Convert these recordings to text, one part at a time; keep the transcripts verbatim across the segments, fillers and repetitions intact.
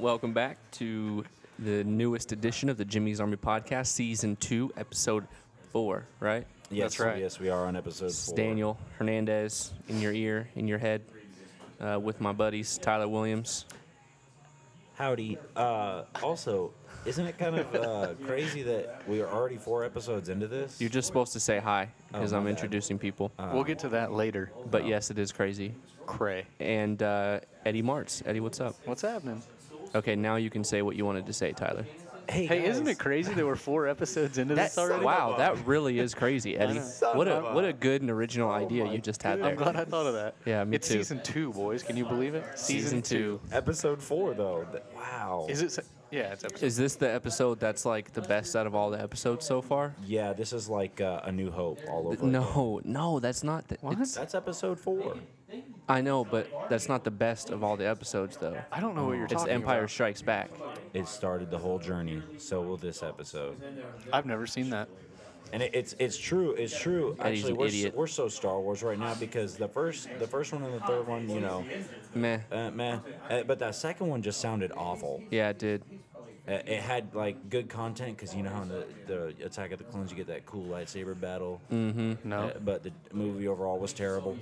welcome back to the newest edition of the Jimmy's Army Podcast, Season two, Episode four, right? Yes, That's right. Yes, we are on Episode It's four. Daniel Hernandez in your ear, in your head, uh, with my buddies, Tyler Williams. Howdy. Uh, also, isn't it kind of uh, crazy that we are already four episodes into this? You're just supposed to say hi, because Oh, my I'm bad. introducing people. Uh, We'll get to that later. But yes, it is crazy. Cray. And uh, Eddie Martz. Eddie, what's up? What's happening? Okay, now you can say what you wanted to say, Tyler. Hey, Hey, isn't guys. it crazy that we're four episodes into That's this already? wow, that really is crazy, Eddie. Son What a of a- what a good and original idea you just had there. I'm glad I thought of that. Yeah, me it's too. season two, boys. Can you believe it? Season two. Episode four, though. Th- Wow. Is it? se- Yeah, it's episode. Is this the episode that's like the best out of all the episodes so far? Yeah, this is like uh, A New Hope all over again. No, no, that's not. The, What? it's- That's Episode four. I know, but that's not the best of all the episodes, though. I don't know what you're It's talking Empire about. Strikes Back. It started the whole journey. So will this episode. I've never seen that. And it, it's it's true. It's true. Eddie's Actually, an we're idiot. So, we're so Star Wars right now because the first the first one and the third one, you know, Meh. uh, man. Uh, but that second one just sounded awful. Yeah, it did. Uh, It had like good content because you know how in the, the Attack of the Clones you get that cool lightsaber battle. Mm-hmm. No. Uh, but the movie overall was terrible.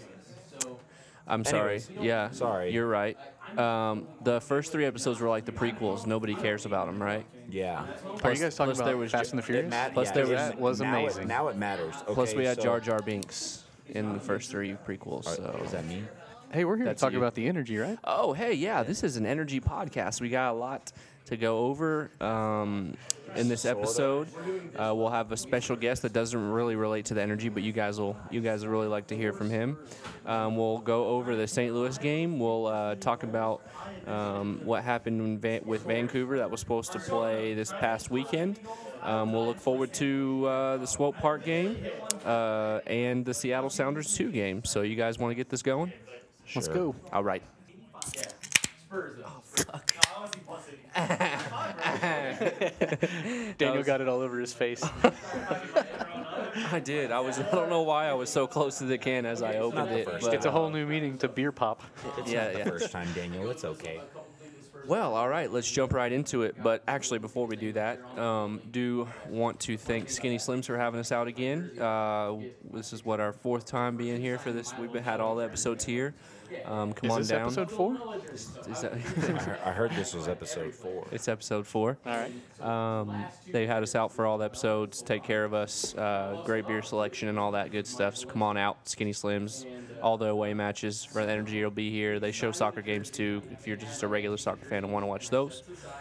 I'm sorry. Anyways, Yeah. sorry. You're right. Um, the first three episodes were like the prequels. Nobody cares about them, right? Yeah. Are Plus- you guys talking plus there about was Fast ju- and the It Furious? mat- Plus yeah, there it- was- That was now amazing. It, now it matters. Okay, Plus we had so, Jar Jar Binks in the first three prequels. Are- So. Is that me? Hey, we're here That's to talk you. about the energy, right? Oh, hey, yeah, this is an energy podcast. We got a lot to go over um, in this Sorta. episode. Uh, we'll have a special guest that doesn't really relate to the energy, but you guys will you guys will really like to hear from him. Um, we'll go over the Saint Louis game. We'll uh, talk about um, what happened in Va- with Vancouver that was supposed to play this past weekend. Um, we'll look forward to uh, the Swope Park game uh, and the Seattle Sounders two game. So you guys want to get this going? Let's Sure. go. All right. Daniel got it all over his face. I did. I was. I don't know why I was so close to the can as I opened Not the it. first but- It's a whole new meaning to beer pop. It's Yeah, not the yeah. first time, Daniel. It's okay. Well, all right. Let's jump right into it. But actually, before we do that, um, do want to thank Skinny Slims for having us out again. Uh, this is what our fourth time being here for this. We've been, had all the episodes here. Um, come Is on this down. episode four? Is, is that, I, heard, I heard this was episode four. it's episode four. All right. Um, they had us out for all the episodes, take care of us, uh, great beer selection and all that good stuff. So come on out, Skinny Slims. All the away matches for the Energy will be here. They show soccer games too if you're just a regular soccer fan and want to watch those.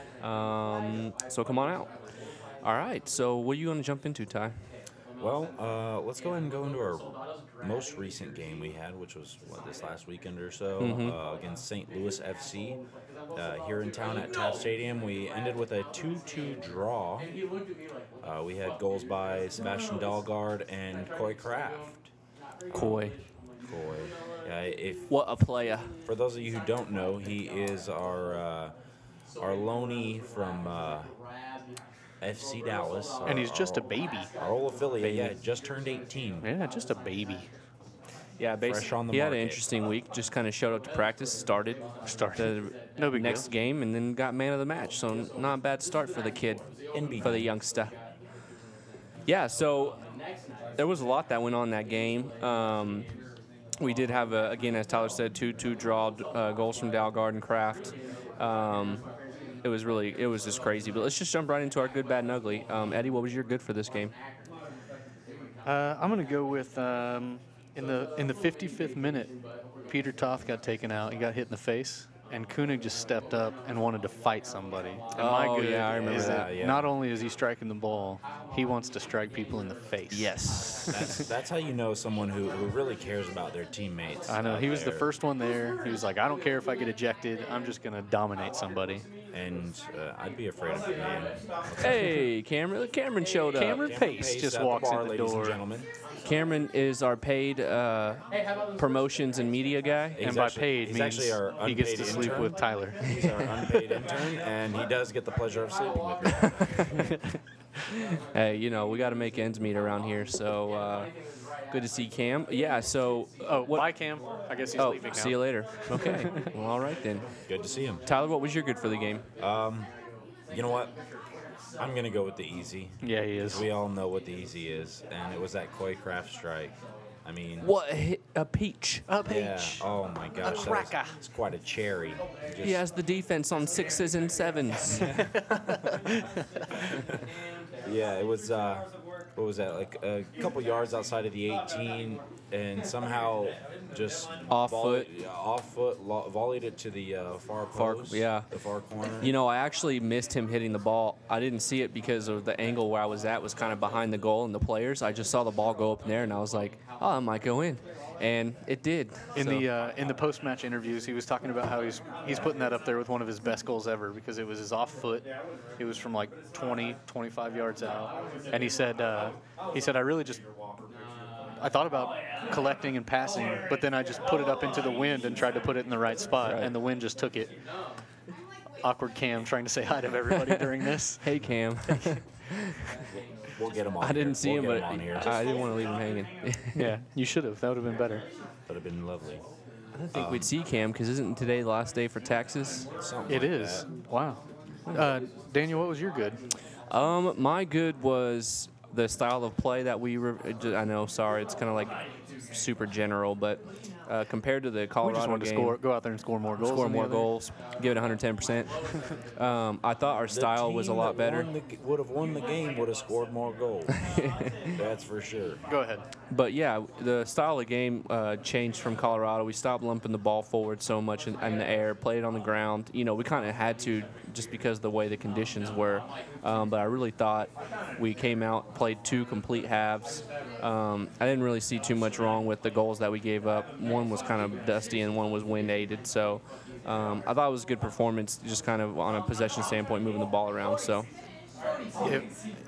Um, so come on out. All right, so what are you going to jump into, Ty? Well, uh, let's go ahead and go into our most recent game we had, which was what this last weekend or so uh, against Saint Louis F C uh, here in town at Taft Stadium. We ended with a two two draw. Uh, we had goals by Sebastian Dahlgaard and Coy Kraft. Coy. Coy, yeah, if What a player. for those of you who don't know, he is our uh, our loanee from uh, F C Dallas, And our- he's just a our- baby. Our old affiliate, yeah, just turned eighteen. Yeah, just a baby. Yeah, basically, Fresh on the he had an market. interesting week. Just kind of showed up to practice, started, Started. the No big next deal. game, and then got man of the match. So n- not a bad start for the kid, N B D. for the youngster. Yeah, so there was a lot that went on in that game. Um, we did have, a, again, as Tyler said, two two draw uh, goals from Dalgard and Kraft. Um, it was really, it was just crazy. But let's just jump right into our good, bad, and ugly. Um, Eddie, what was your good for this game? Uh, I'm gonna go with um, in the in the fifty-fifth minute, Peter Toth got taken out. He got hit in the face, and Koenig just stepped up and wanted to fight somebody. And my Oh, good yeah, I remember is that, yeah. not only is he striking the ball, he wants to strike people in the face. Yes. That's, that's how you know someone who, who really cares about their teammates. I know. out He was the there. first one there. He was like, I don't care if I get ejected. I'm just gonna dominate somebody. And uh, I'd be afraid of the man. Hey, Cameron. Cameron showed up. Cameron Pace just at walks the bar, in the ladies door. And gentlemen. Cameron is our paid uh, promotions and media guy. He's and by actually- paid he's means actually our he gets unpaid to sleep intern. with Tyler. He's our unpaid intern, and he does get the pleasure of sleeping with me. Hey, you know, we got to make ends meet around here. So, uh, Good to see Cam. Yeah. So. Oh, what? bye, Cam. I guess he's Oh, leaving now. see you later. Okay. Well, all right then. Good to see him. Tyler, what was your good for the game? You know what? I'm going to go with the easy. Yeah, he is. We all know what the easy is, and it was that Koi Craft strike. I mean, What a, a peach. A yeah. peach. Oh my gosh, that was, cracker. it's quite a cherry. Just, He has the defense on sixes and sevens. Yeah, it was. Uh, what was that? Like a couple yards outside of the eighteen, and somehow just Off volley- foot. yeah, off foot, lo- volleyed it to the uh, far Far- post, yeah. the far corner. You know, I actually missed him hitting the ball. I didn't see it because of the angle where I was at was kind of behind the goal and the players. I just saw the ball go up in there, and I was like, oh, it might go in. And it did. In So- the uh, in the post match interviews, he was talking about how he's he's putting that up there with one of his best goals ever because it was his off foot. It was from like twenty, twenty-five yards out, and he said uh, he said I really just I thought about collecting and passing, but then I just put it up into the wind and tried to put it in the right spot, Right. and the wind just took it. Awkward Cam trying to say hi to everybody during this. Hey, Cam. We'll get him on. I didn't here. see we'll him, get but him on here. I didn't want to leave him hanging. Yeah, you should have. That would have been better. Would have been lovely. I don't think we'd see Cam because isn't today the last day for taxes? Something It like is. that. Wow. Uh, Daniel, what was your good? Um, my good was the style of play that we. Re- I know, sorry, it's kind of like super general, but uh, compared to the We Colorado just wanted to game, score, go out there and score more goals. score than the more other. goals, give it one hundred ten percent. Um, I thought our The style was a team lot that better. won the g- would have won the game. Would have scored more goals. That's for sure. Go ahead. But yeah, the style of game uh, changed from Colorado. We stopped lumping the ball forward so much in, in the air, played it on the ground. You know, we kind of had to just because of the way the conditions were. Um, but I really thought we came out, played two complete halves. Um, I didn't really see too much wrong with the goals that we gave up. One was kind of dusty and one was wind aided. So um, I thought it was a good performance, just kind of on a possession standpoint, moving the ball around. So It,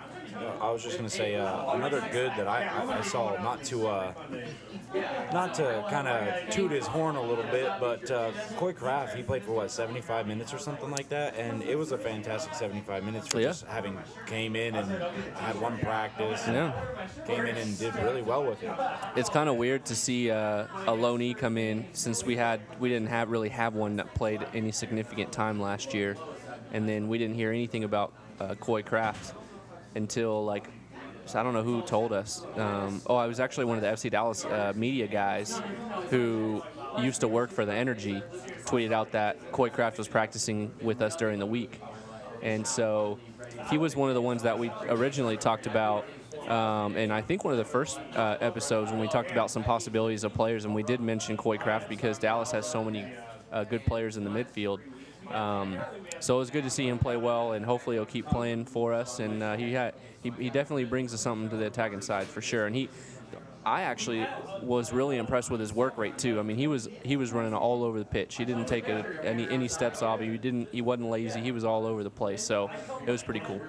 I was just gonna say uh, another good that I, I, I saw. Not to uh, not to kind of toot his horn a little bit, but uh, Koi Craft, he played for what seventy-five minutes or something like that, and it was a fantastic seventy-five minutes for Yeah. just having came in and had one practice. and Yeah. Came in and did really well with it. it's kind of weird to see uh, a loanee come in since we had we didn't have really have one that played any significant time last year, and then we didn't hear anything about uh, Koi Craft until like so I don't know who told us. Um, oh, I was actually one of the F C Dallas uh, media guys who used to work for the Energy. Tweeted out that Koi Craft was practicing with us during the week, and so he was one of the ones that we originally talked about. Um, and I think one of the first uh, episodes when we talked about some possibilities of players, and we did mention Koi Craft because Dallas has so many uh, good players in the midfield. Um, so it was good to see him play well, and hopefully he'll keep playing for us. And uh, he, had, he he definitely brings us something to the attacking side for sure. And he, I actually was really impressed with his work rate too. I mean, he was he was running all over the pitch. He didn't take a, any any steps off. He didn't. He wasn't lazy. He was all over the place. So it was pretty cool.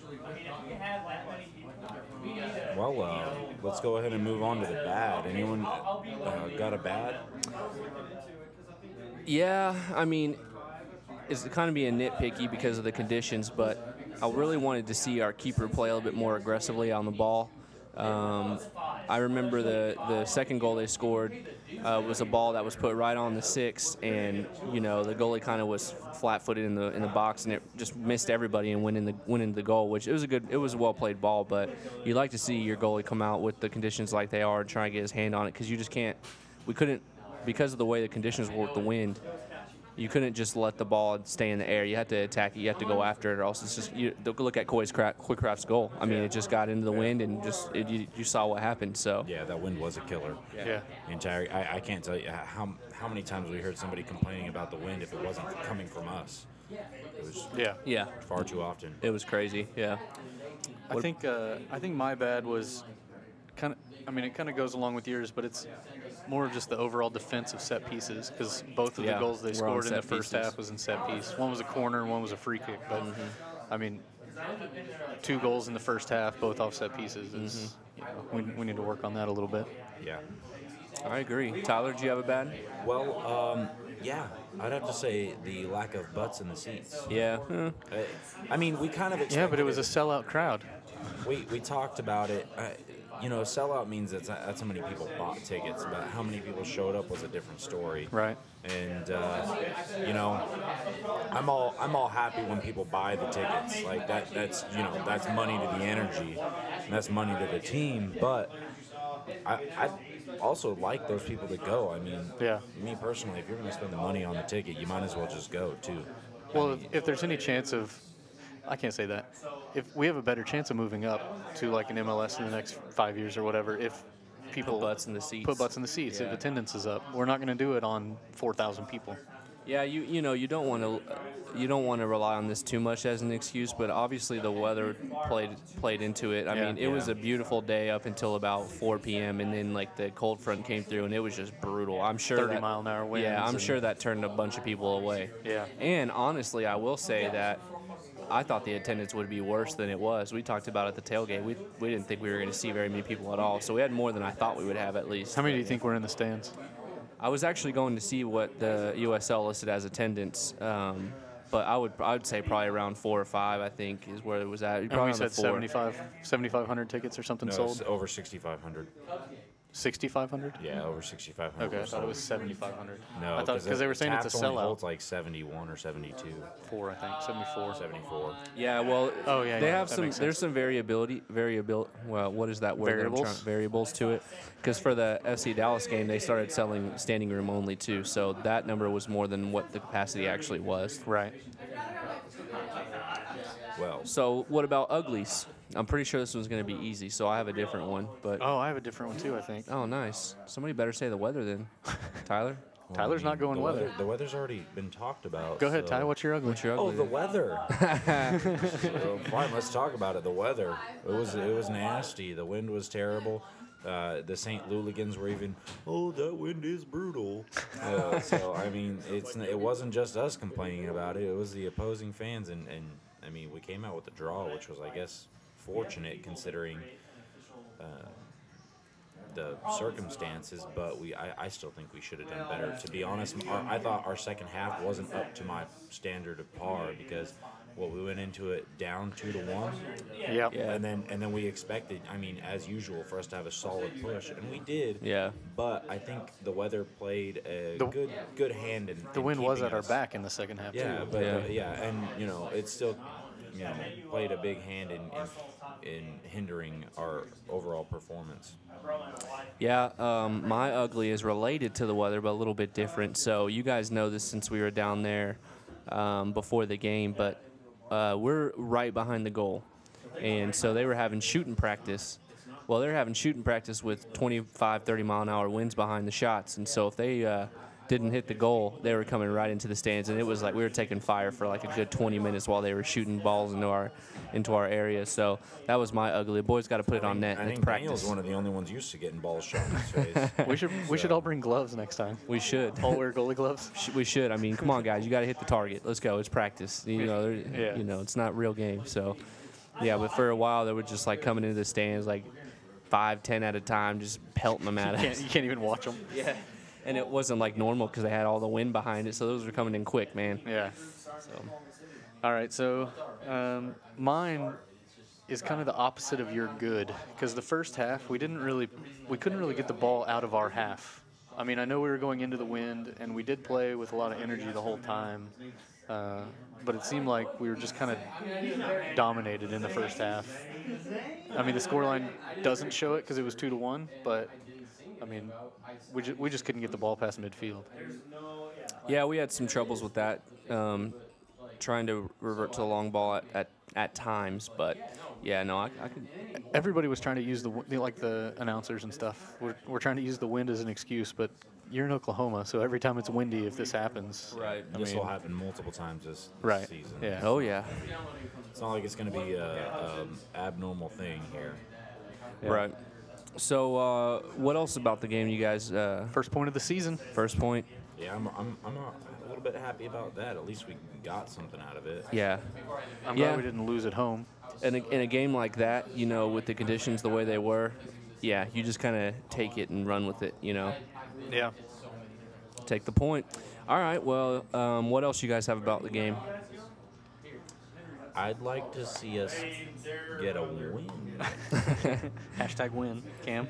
Well, uh, let's go ahead and move on to the bad. Anyone uh, got a bad? Yeah, I mean, it's kind of being nitpicky because of the conditions, but I really wanted to see our keeper play a little bit more aggressively on the ball. Um, I remember the, the second goal they scored uh, was a ball that was put right on the six, and you know the goalie kind of was flat-footed in the in the box, and it just missed everybody and went in the went into the goal. Which it was a good, it was a well-played ball, but you like to see your goalie come out with the conditions like they are and try and get his hand on it because you just can't. We couldn't because of the way the conditions were with the wind. You couldn't just let the ball stay in the air. You had to attack it. You have to go after it, or else it's just. You look at Koi's Cra- Koi Craft's goal. I mean, it just got into the wind, and just it, you, you saw what happened. So Yeah, that wind was a killer. yeah. The entire, I, I can't tell you how how many times we heard somebody complaining about the wind if it wasn't coming from us. It was Yeah. yeah, far too often. it was crazy. Yeah, I think uh, I think my bad was kind of. I mean, it kind of goes along with yours, but it's more of just the overall defensive set pieces because both of Yeah, the goals they we're on scored in the set first pieces. half was in set piece. One was a corner, and one was a free kick. But Mm-hmm. I mean, two goals in the first half, both off set pieces. Is Mm-hmm. you know, we, we need to work on that a little bit. Yeah. I agree. Tyler, do you have a bad? Well, um, yeah, I'd have to say the lack of butts in the seats. Yeah. Eh. I, I mean, we kind of Yeah, but it was a expected sellout crowd. We we talked about it. I, you know, sellout means that's, that's how many people bought tickets, but how many people showed up was a different story. Right. And uh, you know, I'm all I'm all happy when people buy the tickets. Like that that's you know that's money to the energy, and that's money to the team. But I, I also like those people to go. I mean, Yeah. me personally, if you're going to spend the money on the ticket, you might as well just go too. Well, if, if there's any chance of, I can't say that. If we have a better chance of moving up to like an M L S in the next five years or whatever, if people Put butts in the seats. put butts in the seats, if Yeah. attendance is up, we're not going to do it on four thousand people. Yeah, you you know you don't want to you don't want to rely on this too much as an excuse, but obviously the weather played played into it. I Yeah. mean, it was Yeah. a beautiful day up until about four p.m. and then like the cold front came through and it was just brutal. I'm sure thirty that, mile an hour winds. Yeah, I'm and- sure that turned a bunch of people away. Yeah. And honestly, I will say that I thought the attendance would be worse than it was. We talked about at the tailgate. We we didn't think we were going to see very many people at all. So we had more than I thought we would have at least. How many do you think were in the stands? I was actually going to see what the U S L listed as attendance, um, but I would I would say probably around four or five. I think is where it was at. And Probably we around said the four. seventy-five, seventy-five hundred tickets or something No, sold. it's over sixty-five hundred. sixty-five hundred? Yeah, over sixty-five hundred. Okay, I thought it was seventy-five hundred. No, I thought because they were saying it's a Taft only sellout. holds like seventy-one or seventy-two, Four, I think, seventy-four. seventy-four. Yeah, well, Oh, yeah, they yeah, have that some. makes There's sense. some variability, variabil. Well, what is that word? that I'm Variables? trying- variables to it, because for the F C Dallas game, they started selling standing room only too. So that number was more than what the capacity actually was. Right. Well, So So what about uglies? I'm pretty sure this one's going to be easy. So I have a different one, but Oh, I have a different one too, I think. oh, nice. Somebody better say the weather then, Tyler. well, Tyler's I mean, not going the weather. The weather's already been talked about. Go ahead, so- Ty. What's your ugly? What's your Oh, ugly? the then? weather. So, fine, let's talk about it. The weather. It was it was nasty. The wind was terrible. Uh, the Saint Louligans were even. Oh, that wind is brutal. Uh, so I mean, it's it wasn't just us complaining about it. It was the opposing fans, and, and I mean, we came out with a draw, which was, I guess, fortunate considering uh, the circumstances. But we, I, I still think we should have done better. To be honest, our, I thought our second half wasn't up to my standard of par because, well, we went into it down two to one. Yep. Yeah. And then and then we expected, I mean, as usual, for us to have a solid push, and we did. Yeah. But I think the weather played a The- good good hand in The in wind was keeping at our us- back in the second half Yeah, too. but Yeah. yeah. yeah, and you know, it still you know played a big hand in in, in hindering our overall performance. Yeah, um, my ugly is related to the weather, but a little bit different. So you guys know this since we were down there um, before the game, but uh, we're right behind the goal, and so they were having shooting practice. Well, they're having shooting practice with twenty-five, thirty mile an hour winds behind the shots, and so if they uh, didn't hit the goal, they were coming right into the stands, and it was like we were taking fire for like a good twenty minutes while they were shooting balls into our into our area. So that was my ugly. The boys got to put it on net. I It's think Daniel's practice. one of the only ones used to getting balls shot in his face. We should we should all bring gloves next time. We should. All wear goalie gloves. Sh- We should. I mean, come on, guys. You got to hit the target. Let's go. It's practice. You know, there- Yeah. you know, it's not real game. So, yeah. But for a while, they were just like coming into the stands, like five, ten at a time, just pelting them You at can't, us. you can't even watch them. Yeah. And it wasn't like normal because they had all the wind behind it, so those were coming in quick, man. Yeah. So, All right, so um, mine is kind of the opposite of your good because the first half we didn't really, we couldn't really get the ball out of our half. I mean, I know we were going into the wind and we did play with a lot of energy the whole time, uh, but it seemed like we were just kind of dominated in the first half. I mean, the scoreline doesn't show it because it was two to one, but I mean, we ju- we just couldn't get the ball past midfield. yeah, we had some troubles with that, um, trying to revert to the long ball at, at, at times, but yeah, no, I, I could. Everybody was trying to use the wi- like the announcers and stuff. We're, we're trying to use the wind as an excuse, but you're in Oklahoma, so every time it's windy, if this happens, Right. I this mean, will happen multiple times this, this Right, season. yeah. Oh yeah. It's not like it's going to be a, um abnormal thing here. Yeah. Right. So, uh, what else about the game, you guys? Uh, First point of the season. first point. Yeah, I'm, I'm, I'm a little bit happy about that. At least we got something out of it. Yeah. I'm Yeah. glad we didn't lose at home. In a, in a game like that, you know, with the conditions the way they were, yeah, you just kind of take it and run with it, you know, Yeah. take the point. All right, well, um, what else you guys have about the game? I'd like to see us get a win. Hashtag win, Cam.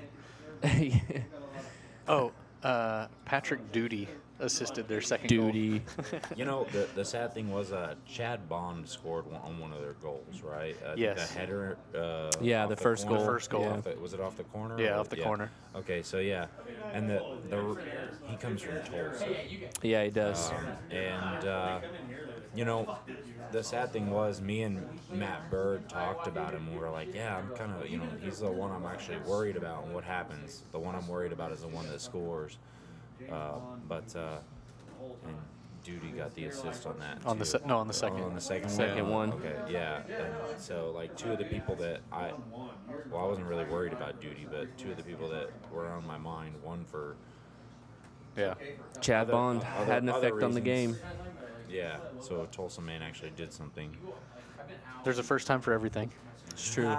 Oh, uh, Patrick Duty assisted their second Duty. goal. You know, the the sad thing was uh, Chad Bond scored one, on one of their goals, right? I think Yes. The header. Uh, Yeah, off the first corner. goal. The first goal. Yeah. Off the- was it off the corner? Yeah, or- off the corner. Okay, so yeah, and the the he comes from Tulsa. Yeah, he does. Um, and, uh, you know, the sad thing was me and Matt Bird talked about him. We were like, yeah, I'm kind of, you know, he's the one I'm actually worried about and what happens. The one I'm worried about is the one that scores. Uh, but, uh, and Duty got the assist on that, On the too. se- no, on the second. Oh, on the second, Second one. Okay, yeah. And so, like, two of the people that I, well, I wasn't really worried about Duty, but two of the people that were on my mind, one for Yeah. Chad other- Bond other- had an other effect on the game. reasons. Yeah, so Tulsa Man actually did something. There's a first time for everything. It's true.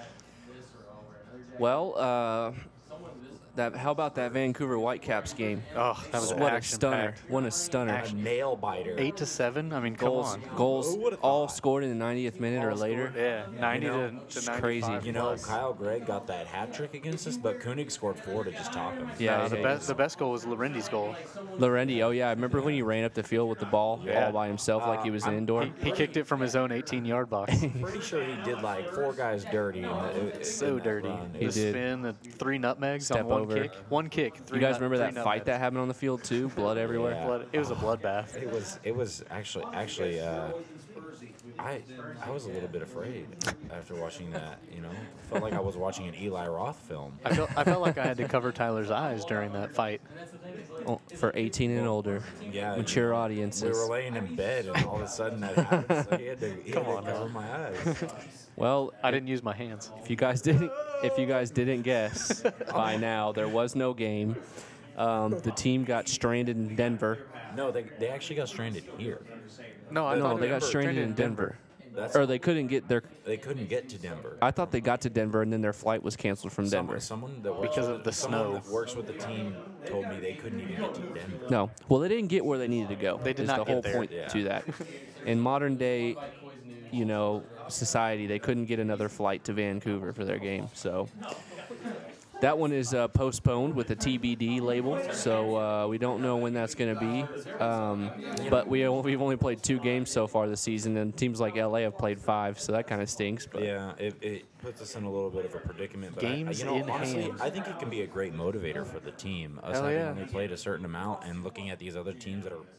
Well, uh, that how about that Vancouver Whitecaps game? Oh, that was What a action stunner! packed. What a stunner! A nail biter. Eight to seven. I mean, come Goals, on. goals, Who would've all thought? scored in the ninetieth minute or All later. scored, Yeah, ninety You know, to, just to crazy. ninety-five You know, plus. Kyle Gregg got that hat trick against us, but Koenig scored four to just top him. Yeah, Uh, the yeah, best the best goal was Lorendi's goal. Lorendi, oh yeah, I remember when he ran up the field with the ball Yeah. all by himself like he was an indoor. He, he kicked it from his own eighteen-yard box. Pretty sure he did like four guys dirty. In the, So in that dirty. run. The He did. spin, the three nutmegs Step on one over. kick. One kick. You Three guys nut- remember three that fight nutmegs. that happened on the field too? Blood everywhere. Yeah. Blood, it was a bloodbath. It was. It was actually. Actually, uh, I. I was a little bit afraid after watching that. You know, felt like I was watching an Eli Roth film. I felt I felt like I had to cover Tyler's eyes during that fight. Oh, for eighteen and older, Yeah. mature We audiences. were laying in bed, and all of a sudden that happened. So he had to, he Come had to on cover now. my eyes. Well, I didn't use my hands. if you guys didn't, if you guys didn't guess by now, there was no game. Um, the team got stranded in Denver. No, they, they actually got stranded here. No, I No, thought they got Denver. stranded in Denver, That's, or they couldn't get their. they couldn't get to Denver. I thought they got to Denver and then their flight was canceled from Denver. Someone, someone that works Because with of the someone snow. that works with the team told me they couldn't even get to Denver. No, well, they didn't get where they needed to go. They did is not the get whole there. point Yeah. to that. In modern day, you know, society, they couldn't get another flight to Vancouver for their game. So that one is uh, postponed with a T B D label. So uh, we don't know when that's going to be. Um, but we we've only played two games so far this season, and teams like L A have played five. So that kind of stinks. But Yeah, it, it puts us in a little bit of a predicament. But I- Games I, you know, in honestly, hand. I think it can be a great motivator for the team. Us Hell having yeah. only played a certain amount and looking at these other teams that are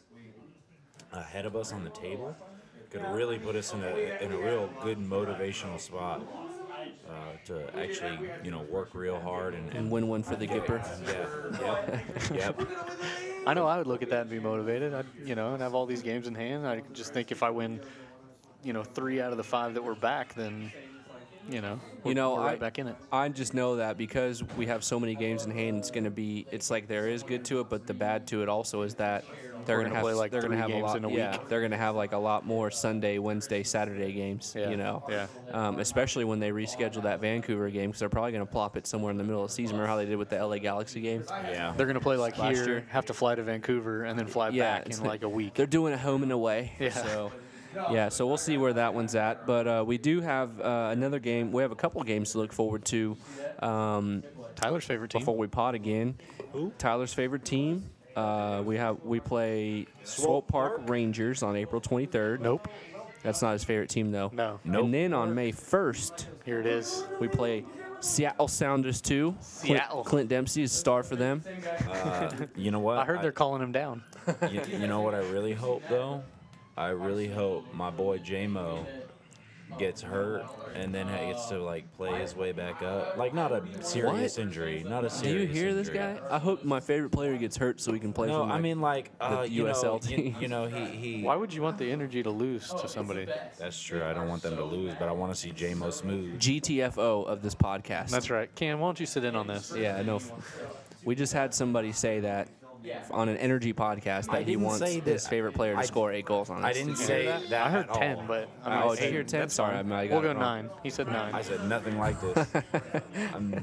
ahead of us on the table could really put us in a in a real good motivational spot uh, to actually, you know, work real hard and, and win one for the Gipper. Yeah, yep, yep. I know I would look at that and be motivated. I'd, you know, and have all these games in hand. I just think if I win, you know, three out of the five that we're back, then, you know, we're, You know, we're right I, back in it. I just know that because we have so many games in hand, it's going to be. It's like there is good to it, but the bad to it also is that they're We're going to gonna have play, like, they're gonna three have a games lot. in a yeah, week. they're going to have like a lot more Sunday, Wednesday, Saturday games. Yeah, You know, yeah. Um, especially when they reschedule that Vancouver game because they're probably going to plop it somewhere in the middle of the season. Remember how they did with the L A Galaxy game? Yeah. They're going to play like Last here, year. have to fly to Vancouver, and then fly Yeah, back it's in the- like a week. They're doing it home and away. Yeah. So, yeah, so we'll see where that one's at. But uh, we do have uh, another game. We have a couple games to look forward to um, Tyler's favorite team. before we pod again. Who? Tyler's favorite team. Uh, we have we play Swope Park Rangers on April twenty-third. Nope. That's not his favorite team though. No. Nope. And then on May first, Here it is. we play Seattle Sounders two. Clint, Seattle. Clint Dempsey is a star for them. Uh, you know what? I heard they're calling him down. You, you know what I really hope though? I really hope my boy J-Mo gets hurt and then gets to like play his way back up. Like not a serious What? injury, not a Do serious. you hear this injury. guy? I hope my favorite player gets hurt so he can play No, for my I mean like uh, you U S L know, team. You, you know he he. Why would you want the energy to lose to somebody? That's true. I don't want them to lose, but I want to see J-Mo smooth. G T F O of this podcast. That's right. Cam, why don't you sit in on this? Yeah, no. We just had somebody say that on an energy podcast I that he didn't wants say his that. favored player to I- score eight goals on us. I didn't Did you say hear that. I heard at ten, all. but I Oh, mean, did you eight, hear ten? that's Sorry, fine. I might have We'll got go it wrong. nine. He said nine. I said nothing like this. I'm,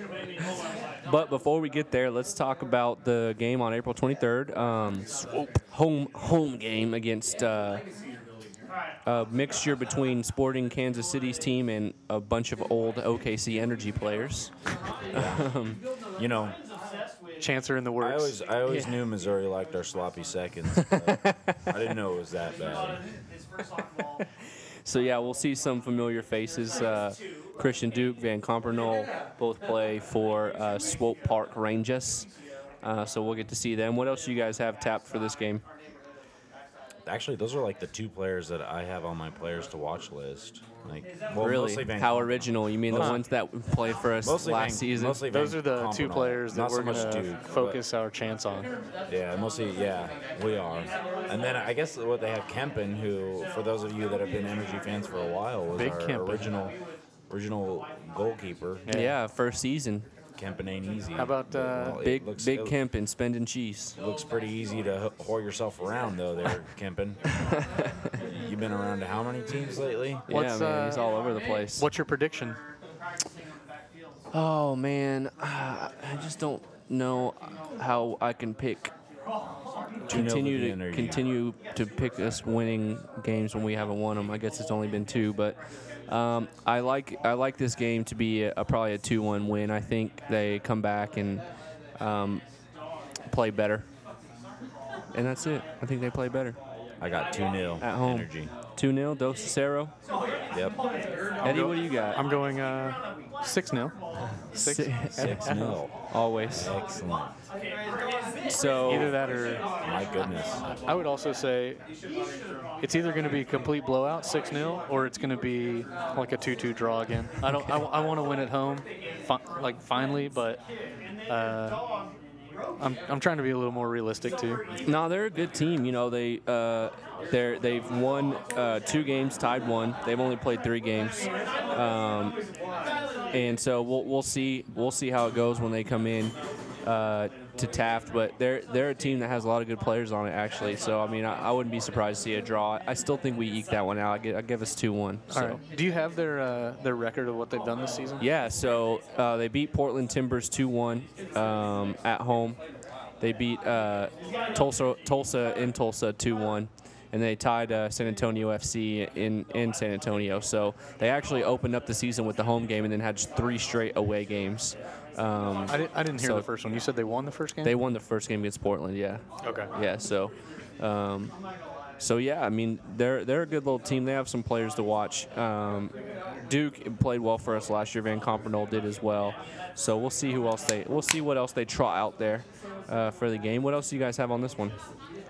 But before we get there, let's talk about the game on April twenty-third. Um, home home game against uh, a mixture between Sporting Kansas City's team and a bunch of old O K C Energy players. um, You know, Chancer in the I works. always I always Yeah. knew Missouri liked our sloppy seconds. But I didn't know it was that bad. So yeah, we'll see some familiar faces. Uh, Christian Duke, Van Compernoll both play for uh, Swope Park Rangers. Uh, so we'll get to see them. What else do you guys have tapped for this game? Actually, those are like the two players that I have on my players to watch list. Like, well, Really? mostly Van How Comp- original? You mean the Mostly- ones that played for us Mostly last Van, season? Mostly Van Those are the two Compernoll. players that Not we're so much going to Duke, but- focus our chance on. Yeah, mostly, yeah, we are. And then I guess what they have Kempen, who, for those of you that have been Energy fans for a while, was Big our Kempen. original original goalkeeper. yeah, first season. Kempen ain't easy. How about, uh, Well, it Big looks, Big it Kempin spending cheese. looks pretty easy to h- whore yourself around, though, there, Kempen. You've been around to how many teams lately? What's, yeah, man, he's uh, all over the place. What's your prediction? Oh man, I just don't know how I can pick. Continue the to energy. continue to pick us winning games when we haven't won them. I guess it's only been two, but um, I like I like this game to be a, a, probably a two one win. I think they come back and um, play better, and that's it. I think they play better. I got two nil At home. Energy. two nil, Dos Cicero. Yep. Eddie, what do you got? I'm going uh, six nil. Six. Si- six nil. Always. Excellent. So Either that or My goodness. I would also say it's either going to be a complete blowout, six nil, or it's going to be like a two two draw again. I don't. I, I want to win at home, fi- like finally, but uh, I'm I'm trying to be a little more realistic too. No, they're a good team. You know, they uh, they're they've won uh, two games, tied one. They've only played three games, um, and so we'll we'll see we'll see how it goes when they come in uh, to Taft. But they're they're a team that has a lot of good players on it, actually. So I mean, I, I wouldn't be surprised to see a draw. I still think we eke that one out. I give, I give us two one. So. All right. Do you have their uh, their record of what they've done this season? Yeah, so uh, they beat Portland Timbers two one um, at home. They beat uh, Tulsa Tulsa in Tulsa two one, and they tied uh, San Antonio F C in, in San Antonio. So they actually opened up the season with the home game and then had three straight away games. Um, I, did, I didn't hear So- the first one. You said they won the first game? they won the first game against Portland, yeah. Okay. Yeah, so um, so yeah, I mean they're they're a good little team. They have some players to watch. Um, Duke played well for us last year. Van Compernoll did as well. So we'll see who else they we'll see what else they trot out there uh, for the game. What else do you guys have on this one?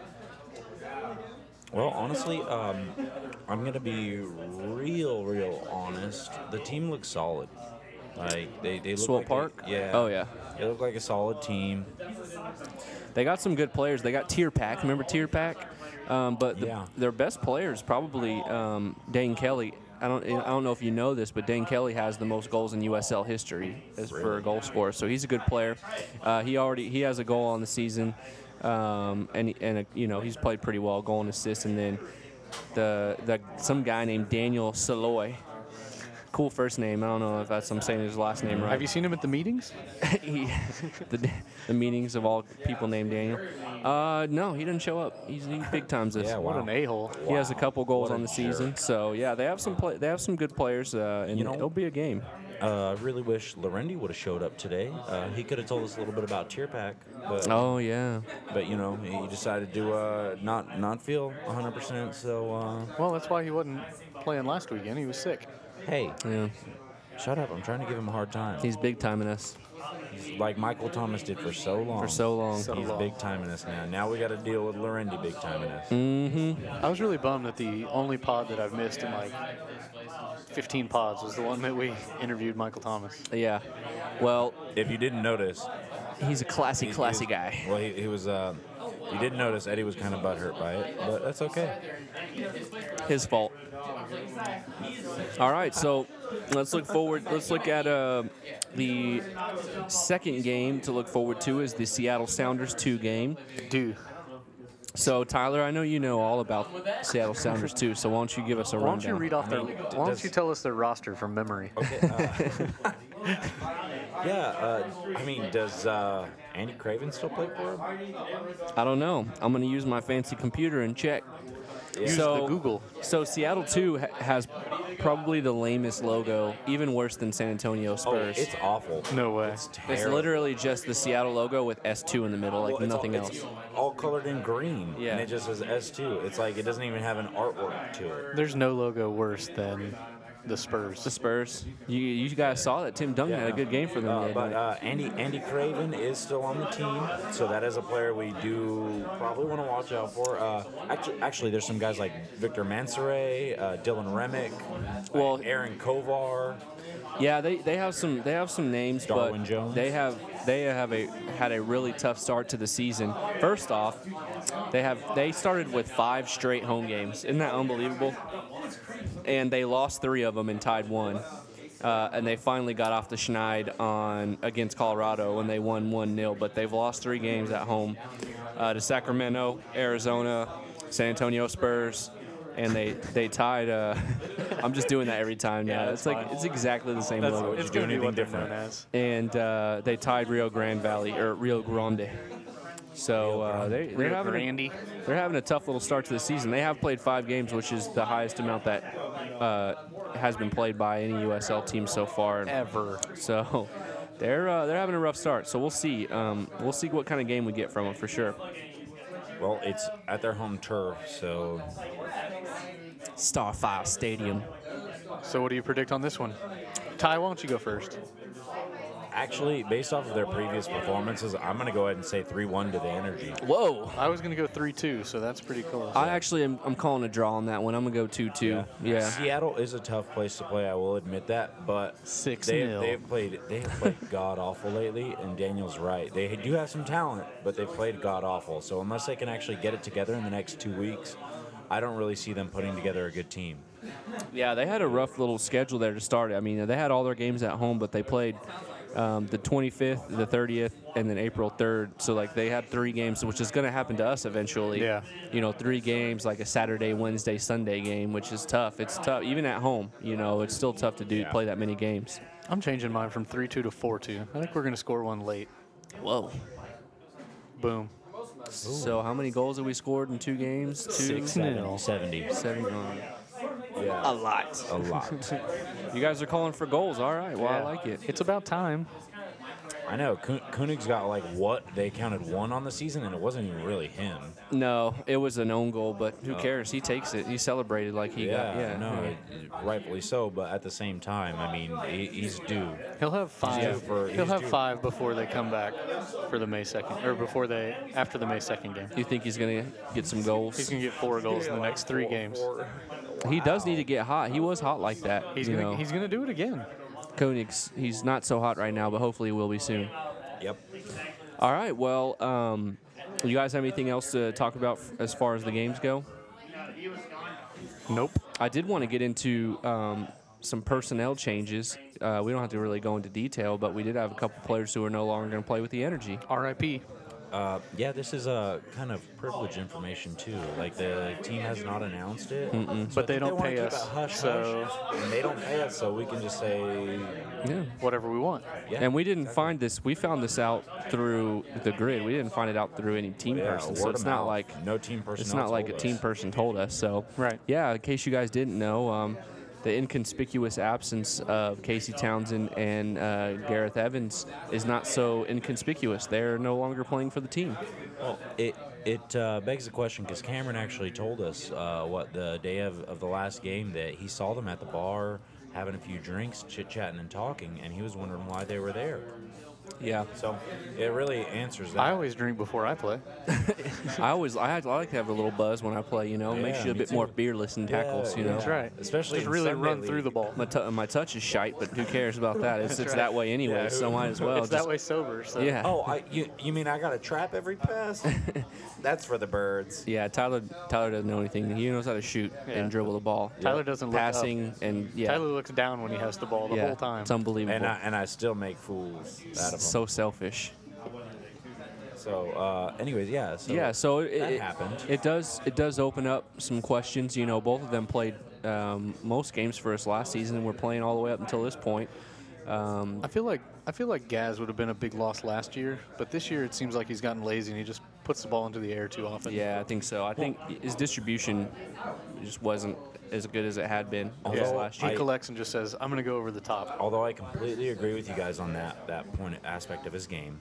Well, honestly, um, I'm gonna be real, real honest. The team looks solid. Like they, they look Swope like Park? A, yeah. Oh yeah. They look like a solid team. They got some good players. They got Tier Pack. Remember Tier Pack? Um, but the, Yeah. their best players probably um, Dane Kelly. I don't I don't know if you know this, but Dane Kelly has the most goals in U S L history as for a goal scorer. So he's a good player. Uh, he already he has a goal on the season, um, and and a, you know he's played pretty well, goal and assist. And then the the some guy named Daniel Saloy. Cool first name. I don't know if that's I'm saying his last name right. Have you seen him at the meetings? he, the, the meetings of all people named Daniel. Uh, no, he didn't show up. He's he big times this. Yeah, What wow. an a-hole. He has a couple goals What a on the jerk. season. So yeah, they have some play, they have some good players, uh, and You know- it'll be a game. Uh, I really wish Lorendi would have showed up today. Uh, he could have told us a little bit about Tier Pack, but Oh yeah. but you know he decided to uh, not not feel one hundred percent. So uh, Well, that's why he wasn't playing last weekend. He was sick. hey, Yeah. shut up! I'm trying to give him a hard time. He's big timing us He's like Michael Thomas did for so long. for so long. So- He's long. big timing us now. Now we got to deal with Lorendi big timing us. Mm-hmm. I was really bummed that the only pod that I've missed in like fifteen pods was the one that we interviewed Michael Thomas. Yeah. Well, If you didn't notice, he's a classy, he- classy he was- guy. Well, he, he was. Uh, you didn't notice Eddie was kind of butthurt by it, but that's okay. His fault. All right, so let's look forward. Let's look at uh, the second game to look forward to is the Seattle Sounders two game. Dude, So Tyler, I know you know all about Seattle Sounders too. So why don't you give us a why rundown? don't you read off I their? mean, Why don't does- you tell us their roster from memory? Okay. Uh, yeah. Uh, I mean, does uh, Andy Craven still play for him? I don't know. I'm gonna use my fancy computer and check. Use So- the Google. So Seattle too ha- has probably the lamest logo, even worse than San Antonio Oh, Spurs. it's awful. No way. It's It's terrible. literally just the Seattle logo with S two in the middle, like Well, it's nothing all, else. It's all colored in green, Yeah. and it just says S two. It's like it doesn't even have an artwork to it. There's no logo worse than the Spurs. The Spurs. You you guys saw that Tim Duncan had a good game for them. the Uh, other but night. uh, Andy Andy Craven is still on the team, so that is a player we do probably want to watch out for. Uh, actually, actually, there's some guys like Victor Mansoret, uh, Dylan Remick, Well- Aaron Kovar. Yeah, they, they have some they have some names, Darwin but Jones. they have they have a had a really tough start to the season. First off, they have they started with five straight home games. Isn't that unbelievable? And they lost three of them and tied one. Uh, and they finally got off the schneid on against Colorado when they won one nil. But they've lost three games at home uh, to Sacramento, Arizona, San Antonio Spurs, and they they tied. Uh, I'm just doing that every time now. Yeah, it's that's like fine. it's exactly the same That's, logo. it's do going to be anything what they're different. known as. And uh, they tied Rio Grande Valley or Rio Grande. So uh, they they're Rio having a, Grande. they're having a tough little start to the season. They have played five games, which is the highest amount that uh, has been played by any U S L team so far. Ever. So they're uh, they're having a rough start. So we'll see. Um, we'll see what kind of game we get from them for sure. Well, it's at their home turf, so Starfire Stadium. So what do you predict on this one? Ty, why don't you go first? actually, based off of their previous performances, I'm going to go ahead and say three one to the Energy. Whoa. I was going to go three two, so that's pretty close. I actually am I'm calling a draw on that one. I'm going to go two two. Yeah. Seattle is a tough place to play. I will admit that, but Six they've, nil. they've played they have played god awful lately. And Daniel's right; they do have some talent, but they've played god awful. So unless they can actually get it together in the next two weeks, I don't really see them putting together a good team. Yeah, they had a rough little schedule there to start. I mean, they had all their games at home, but they played um, the twenty-fifth, the thirtieth, and then April third. So, like, they had three games, which is going to happen to us eventually. Yeah. You know, three games, like a Saturday, Wednesday, Sunday game, which is tough. It's tough. Even at home, you know, it's still tough to do Yeah. play that many games. I'm changing mine from three two to four two. I think we're going to score one late. Whoa. Boom. So, how many goals have we scored in two games? Two? Six nil. seventy. Seven. um, Yeah. A lot. A lot. You guys are calling for goals. All right. Well, I Yeah. like it. It's about time. I know. Ko- Koenig's got like what they counted one on the season, and it wasn't even really him. No, it was an own goal, but who cares? He takes it. He celebrated like he got. Yeah, no, it- rightfully so. But at the same time, I mean, he, he's due. He'll have five. due for- He'll he's have due. five before they come back for the May second, or before they after the May second game. You think he's gonna get some goals? He's gonna get four goals in the next three games. He does need to get hot. He was hot like that. He's you gonna know, he's gonna do it again. Koenig's. He's not so hot right now, but hopefully he will be soon. Yep. All right. Well, um, you guys have anything else to talk about f- as far as the games go? Nope. I did want to get into um, some personnel changes. Uh, we don't have to really go into detail, but we did have a couple players who are no longer going to play with the Energy. R I P. Uh, yeah, this is a kind of privileged information too. Like the team has not announced it, so But I they think don't wanna pay keep us, it hush, so- hush, and they don't pay us, so we can just say, Yeah. Whatever we want. yeah. And we didn't find this. We found this out through the grid. We didn't find it out through any team Yeah, person. word So of it's not mouth. like no team person. it's not like a told team us. person told us. So Right. yeah, in case you guys didn't know, um, the inconspicuous absence of Casey Townsend and uh, Gareth Evans is not so inconspicuous. They're no longer playing for the team. Well, it it uh, begs the question because Cameron actually told us uh, what the day of, of the last game that he saw them at the bar having a few drinks, chit chatting and talking, and he was wondering why they were there. Yeah, So it really answers that. I always drink before I play. I always I, I like to have a little buzz when I play. You know, makes Yeah, you a me bit more too. fearless in tackles. Yeah, you know, That's right. Especially Just in really Sunday run through league. the ball. My, t- my touch is shite, but who cares about that? It's, it's right. that way anyway, Yeah, so who- might as well. it's just- that way sober. So. Yeah. Oh, I you you mean I got to trap every pass? That's for the birds. Yeah, Tyler Tyler doesn't know anything. He knows how to shoot Yeah. and dribble the ball. Tyler doesn't look up. passing and yeah, Tyler looks down when he has the ball the yeah, whole time. it's unbelievable. And I and I still make fools out of them. so selfish. So, uh, anyways, yeah. So Yeah, so it, that it, happened. it does it does open up some questions. You know, both of them played um, most games for us last season, and we're playing all the way up until this point. Um, I feel like I feel like Gaz would have been a big loss last year, but this year it seems like he's gotten lazy and he just puts puts the ball into the air too often. Yeah, I think so. I think his distribution just wasn't as good as it had been this Although last He year. I- collects and just says, I'm going to go over the top. Although I completely agree with you guys on that that point aspect of his game,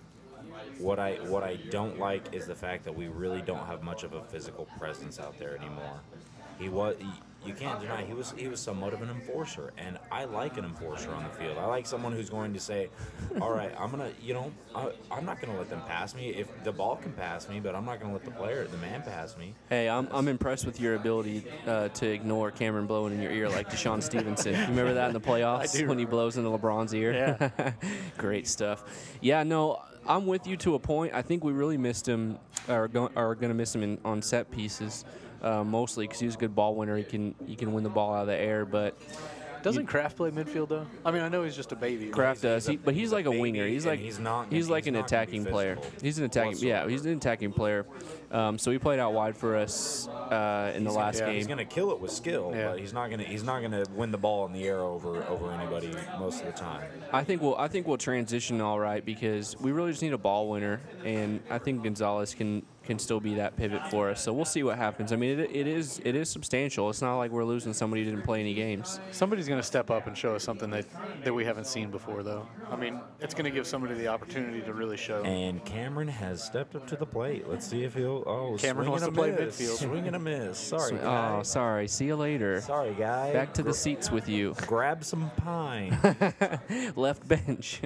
what I what I don't like is the fact that we really don't have much of a physical presence out there anymore. He was he, you can't deny he was he was somewhat of an enforcer, and I like an enforcer on the field. I like someone who's going to say, all right, I'm gonna you know I, I'm not gonna let them pass me. If the ball can pass me, but I'm not gonna let the player the man pass me. Hey, I'm, I'm impressed with your ability uh, to ignore Cameron blowing in your ear like Deshaun Stevenson. You remember that in the playoffs I do. when he blows into LeBron's ear? Yeah. Great stuff. Yeah, no, I'm with you to a point. I think we really missed him, or go, are going to miss him in, on set pieces, uh, mostly because he's a good ball winner. He can he can win the ball out of the air, but Doesn't Kraft play midfield, though? I mean, I know he's just a baby. Kraft does, he's a- he, but he's, he's a like a baby, winger. He's and like he's not- he's like he's an not gonna be attacking player. physical He's an attacking yeah. whatsoever. He's an attacking player. Um, so he played out wide for us uh, in the He's last gonna, game. He's gonna kill it with skill, Yeah. but he's not gonna he's not gonna win the ball in the air over over anybody most of the time. I think we'll I think we'll transition all right because we really just need a ball winner, and I think Gonzalez can can still be that pivot for us. So we'll see what happens. I mean, it, it is it is substantial. It's not like we're losing somebody who didn't play any games. Somebody's going to step up and show us something that, that we haven't seen before, though. I mean, it's going to give somebody the opportunity to really show. And Cameron has stepped up to the plate. Let's see if he'll. Oh, Cameron swing wants and to a play miss. midfield. Swing and a miss. Sorry, Oh, guy. sorry. See you later. Sorry, guy. Back to the Gr- seats with you. Grab some pine. Left bench.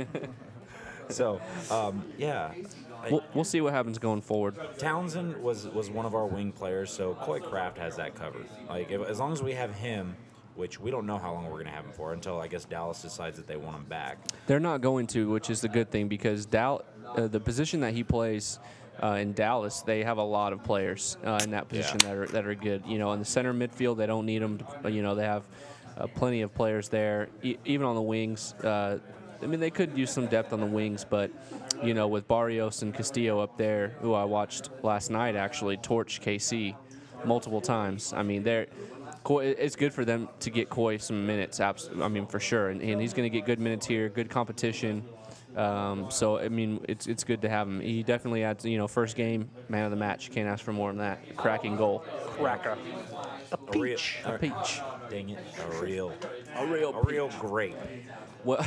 so, um, yeah. I- we'll, we'll see what happens going forward. Townsend was was one of our wing players, so Coy Kraft has that covered. Like if, as long as we have him, which we don't know how long we're gonna have him for until I guess Dallas decides that they want him back. They're not going to, which is the good thing because Dal- uh, the position that he plays uh, in Dallas, they have a lot of players uh, in that position Yeah. that are that are good. You know, in the center midfield, they don't need them. To, you know, they have uh, plenty of players there. E- even on the wings, uh, I mean, they could use some depth on the wings, but you know, with Barrios and Castillo up there, who I watched last night actually torch K C multiple times. I mean, they're. Coy, it's good for them to get Coy some minutes. Abs- I mean, for sure, and, and he's going to get good minutes here, good competition. Um, so I mean, it's it's good to have him. He definitely adds. You know, first game, man of the match. Can't ask for more than that. Cracking goal. Cracker. A A real, peach. A peach. Dang it, a real, A real. a real grape. Well,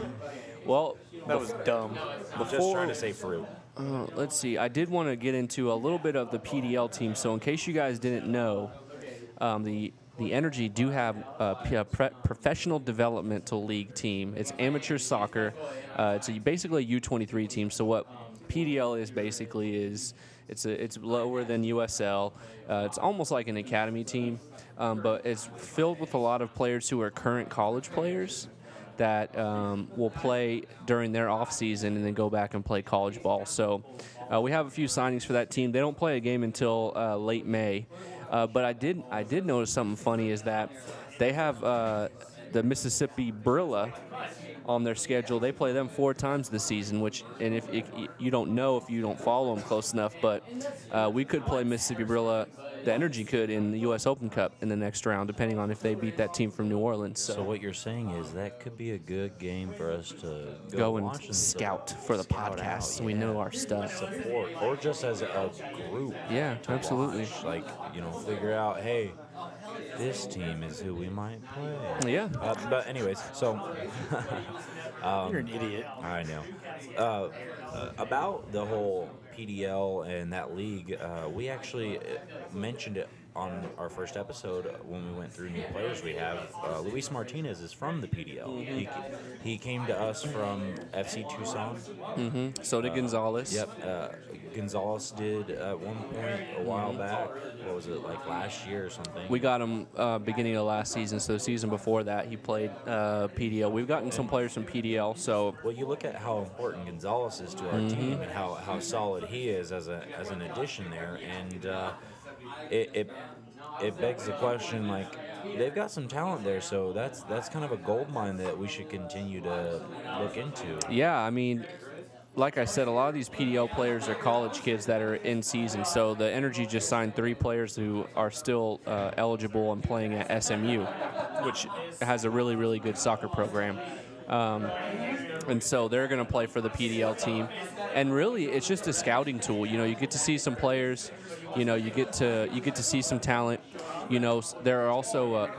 well. That was dumb. Just trying to say fruit. Uh, let's see. I did want to get into a little bit of the P D L team. So in case you guys didn't know, um, the the Energy do have a, p- a pre- professional developmental league team. It's amateur soccer. Uh, it's a, basically a U twenty-three team. So what P D L is basically is it's a, it's lower than U S L. Uh, it's almost like an academy team, um, but it's filled with a lot of players who are current college players that um, will play during their off season and then go back and play college ball. So uh, we have a few signings for that team. They don't play a game until uh, late May, uh, but I did I did notice something funny is that they have uh, the Mississippi Brilla on their schedule. They play them four times this season, which and if, if you don't know if you don't follow them close enough, but uh, we could play Mississippi Brilla. The Energy could in the U S Open Cup in the next round, depending on if they beat that team from New Orleans. So, So what you're saying is that could be a good game for us to go, go watch and scout for the scout podcast out, so we yeah. know our stuff. support, or just as a group. Yeah, to absolutely. watch. Like you know, figure out, hey, this team is who we might play. Yeah. Uh, but anyways, so You're an idiot. I know. Uh, uh, about the whole P D L and that league, uh, we actually uh, mentioned it on our first episode when we went through new players we have. Uh, Luis Martinez is from the P D L. He, he came to us from F C Tucson. Mm-hmm. So did Gonzalez. Yep. Uh, Gonzalez did at one point a while back. What was it, like last year or something? We got him uh, beginning of last season, so the season before that he played uh, P D L. We've gotten some players from P D L, so Well, you look at how important Gonzalez is to our Mm-hmm. team and how, how solid he is as a as an addition there, and uh, it, it it begs the question, like, they've got some talent there, so that's that's kind of a gold mine that we should continue to look into. yeah, I mean, like I said, a lot of these P D L players are college kids that are in season. So the Energy just signed three players who are still uh, eligible and playing at S M U, which has a really, really good soccer program. Um, and so they're going to play for the P D L team. And really, it's just a scouting tool. You know, you get to see some players. You know, you get to you get to see some talent. You know, there are also. Uh,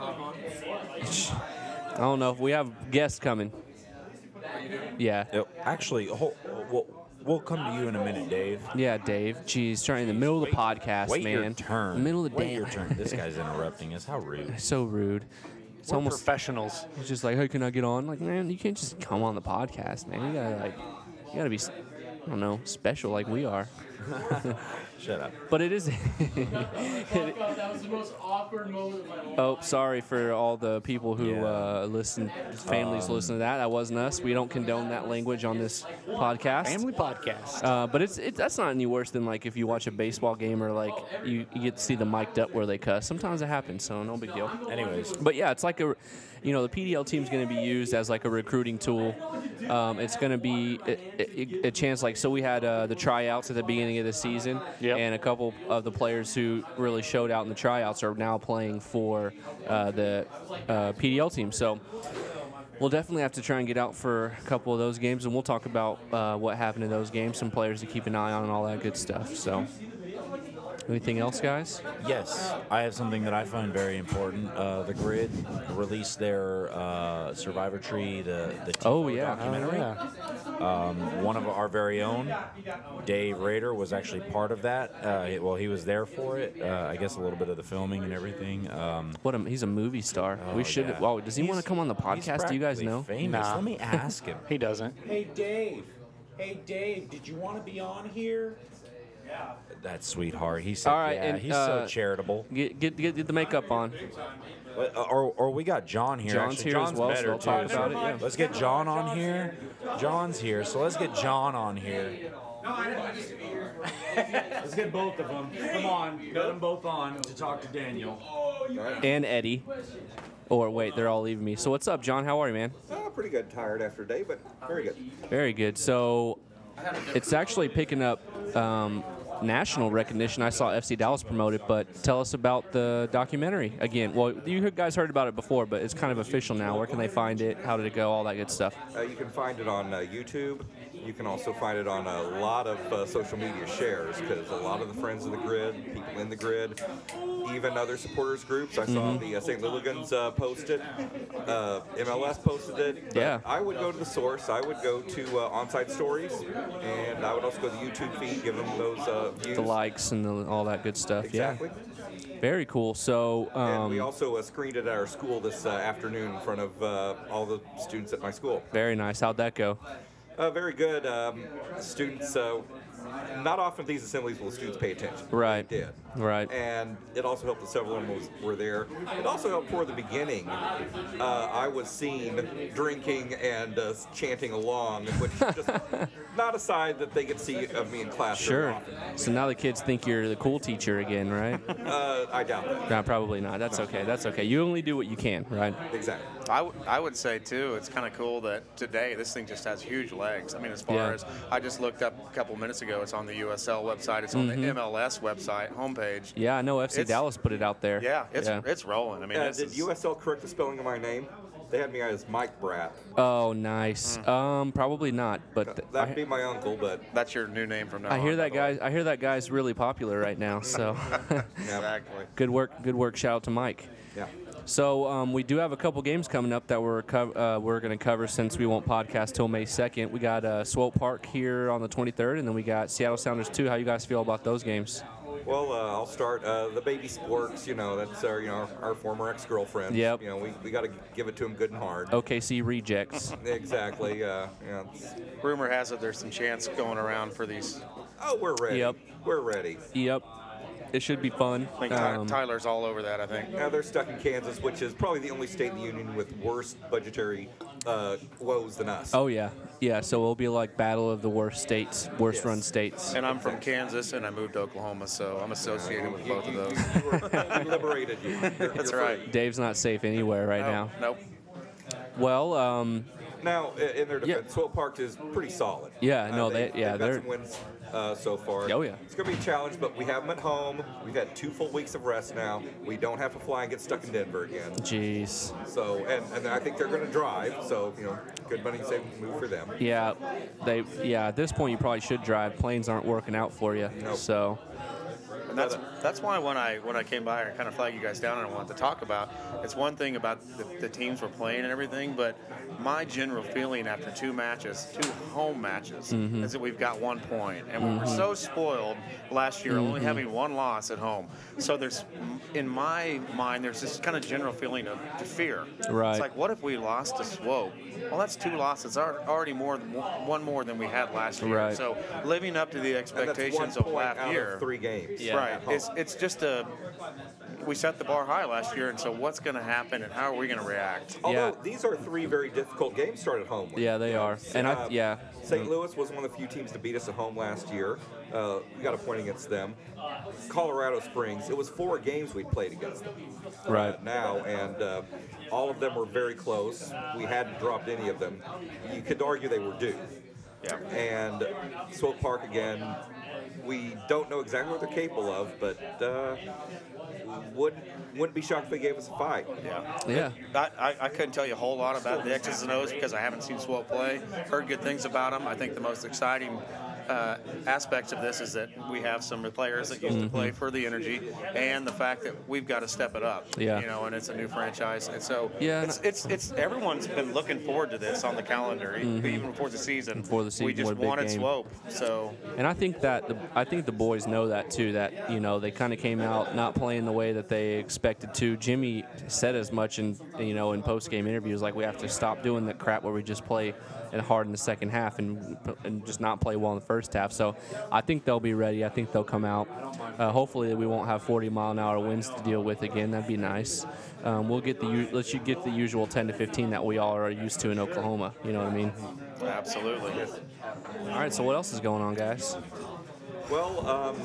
I don't know if we have guests coming. Yeah. Yep. Actually, ho- we'll, we'll come to you in a minute, Dave. Yeah, Dave. Jeez, trying in the middle of the podcast, Wait man. your turn. Middle of the Wait day. your turn. This guy's interrupting us. How rude. So rude. It's We're almost. professionals. It's just like, hey, can I get on? Like, man, you can't just come on the podcast, man. You gotta like, you gotta be, I don't know, special like we are. Shut up. But it is. That was the most awkward moment of my life. Oh, sorry for all the people who Yeah. uh, listen, families listen to that. That wasn't us. We don't condone that language on this podcast. Family podcast. Uh, but it's it, that's not any worse than like if you watch a baseball game or like you, you get to see the mic'd up where they cuss. Sometimes it happens, so no big deal. Anyways, But yeah, it's like a, you know, the P D L team's going to be used as like a recruiting tool. Um, it's going to be a, a, a chance like so we had uh, the tryouts at the beginning of the season, Yep. and a couple of the players who really showed out in the tryouts are now playing for uh, the uh, P D L team. So we'll definitely have to try and get out for a couple of those games, and we'll talk about uh, what happened in those games, some players to keep an eye on, and all that good stuff. So. Anything else, guys? yes, I have something that I find very important. Uh, the Grid released their uh, Survivor Tree, the the T I F O Oh, yeah. documentary. Um, one of our very own, Dave Rader, was actually part of that. Uh, he- well, he was there for it. Uh, I guess a little bit of the filming and everything. Um, What a, he's a movie star. oh, we should. yeah. Wow, does he want He's- to come on the he's podcast? Do you guys practically know? Famous. Nah. Let me ask him. He doesn't. Hey Dave, hey Dave, did you want to be on here? That sweetheart. He said, All right, yeah, and, he's uh, so charitable. Get, get get get the makeup on. Uh, Or, or we got John here. John's actually. here as John's well, so better we'll talk too. about it, yeah. Let's get John on here. John's here, so let's get John on here. Let's get both of them. Come on, get them both on to talk to Daniel. And Eddie. Or wait, they're all leaving me. So what's up, John? How are you, man? Oh, pretty good. Tired after a day, but very good. Very good. So it's actually picking up um, national recognition. I saw F C Dallas promote it, but tell us about the documentary again. Well, you guys heard about it before, but it's kind of official now. Where can they find it? How did it go? All that good stuff. Uh, you can find it on uh, YouTube. You can also find it on a lot of uh, social media shares because a lot of the friends of the Grid, people in the Grid, even other supporters groups. I saw the uh, Saint Lilligans uh, post it. Uh, M L S posted it. But Yeah. I would go to the source. I would go to uh, Onside Stories, and I would also go to the YouTube feed, give them those uh, views. The likes and the, all that good stuff. Exactly. Yeah. Very cool. So And we um, also uh, screened it at our school this uh, afternoon in front of uh, all the students at my school. very nice. How'd that go? Uh, very good. Um, students, uh, not often at these assemblies will students pay attention. Right. They did. Right. And it also helped that several of them was, were there. It also helped toward the beginning. Uh, I was seen drinking and uh, chanting along, which just not a side that they could see of me in class. very Sure. often. So now the kids think you're the cool teacher again, right? Uh, I doubt that. No, probably not. That's okay. That's okay. You only do what you can, right? Exactly. I, w- I would say too, it's kind of cool that today this thing just has huge legs. I mean, as far Yeah. as I just looked up a couple minutes ago, it's on the U S L website, it's on Mm-hmm. the M L S website homepage. Yeah, I know F C It's- Dallas put it out there. Yeah, it's it's rolling. I mean, Uh, this did is, U S L correct the spelling of my name? They had me as Mike Bratt. Oh, nice. Um, probably not, but th- That'd I, be my uncle, but that's your new name from now I on. hear by that the way. guy. I hear that guy's really popular right now. So, Exactly. good work. Good work. Shout out to Mike. yeah. So um, we do have a couple games coming up that we're co- uh, we're going to cover since we won't podcast till May second. We got uh, Swope Park here on the twenty-third, and then we got Seattle Sounders two. How you guys feel about those games? Well, uh, I'll start. Uh, the baby sporks, you know, that's our, you know, our, our former ex-girlfriend. Yep. You know, we, we got to give it to him good and hard. O K C rejects. Exactly. Uh, you know, it's- Rumor has it there's some chance going around for these. oh, we're ready. Yep. We're ready. Yep. It should be fun. I think Ty- Um, Tyler's all over that. I think. Now they're stuck in Kansas, which is probably the only state in the union with worse budgetary uh, woes than us. oh yeah, yeah. So it'll be like battle of the worst states, worst Yes. run states. And I'm from Kansas, and I moved to Oklahoma, so I'm associated with both of You- those. you were- you liberated you. You're- That's you're right. free. Dave's not safe anywhere right No, now. Nope. Well, um, Now, i- in their defense, Swope Park is pretty solid. Yeah, no, they've- they- yeah, they've got they're- some wins uh, so far. Oh, yeah. It's going to be a challenge, but we have them at home. We've had two full weeks of rest now. We don't have to fly and get stuck in Denver again. Jeez. So, and, and I think they're going to drive. So, you know, good money saving move for them. Yeah, they. Yeah, at this point you probably should drive. Planes aren't working out for you. Nope. So. And that's that's why when I when I came by and kind of flagged you guys down and I wanted to talk about, it's one thing about the, the teams we're playing and everything, but my general feeling after two matches, two home matches, Mm-hmm. is that we've got one point, and we were so spoiled last year, only Mm-hmm. having one loss at home. So there's, in my mind, there's this kind of general feeling of fear. Right. It's like, what if we lost to Swope? Well, that's two losses, al- already more than one more than we had last year. Right. So living up to the And that's one expectations of point last out year. of three games. Yeah. Right. at home. It's it's just a we set the bar high last year, and so what's going to happen, and how are we going to react? Although Yeah. these are three very difficult games to start at home with. Yeah, they are. And I. Uh, Yeah. Saint Louis was one of the few teams to beat us at home last year. Uh, we got a point against them. Colorado Springs, it was four games we played against them. uh, Right. now, and uh, all of them were very close. We hadn't dropped any of them. You could argue they were due. Yeah. And Swope Park again, we don't know exactly what they're capable of, but uh, wouldn't wouldn't be shocked if they gave us a fight. Yeah. Yeah. I, I, I couldn't tell you a whole lot about the X's and O's because I haven't seen Swope play. Heard good things about them. I think the most exciting uh, aspects of this is that we have some players that used to play for the Energy, and the fact that we've got to step it up. Yeah. You know, and it's a new franchise, and so Yeah, and it's, it's it's everyone's been looking forward to this on the calendar, e- even before the season. Before the season, we just what a big wanted game. Swope. So And I think that the I think the boys know that too. That you know they kind of came out not playing the way that they expected to. Jimmy said as much in you know in post game interviews, like we have to stop doing that crap where we just play and hard in the second half and and just not play well in the first half. So I think they'll be ready. I think they'll come out. Uh, hopefully we won't have forty mile an hour winds to deal with again. That'd be nice. Um, we'll get the u- let's you get the usual ten to fifteen that we all are used to in Oklahoma. You know what I mean? absolutely. All right. So what else is going on, guys? Well, um,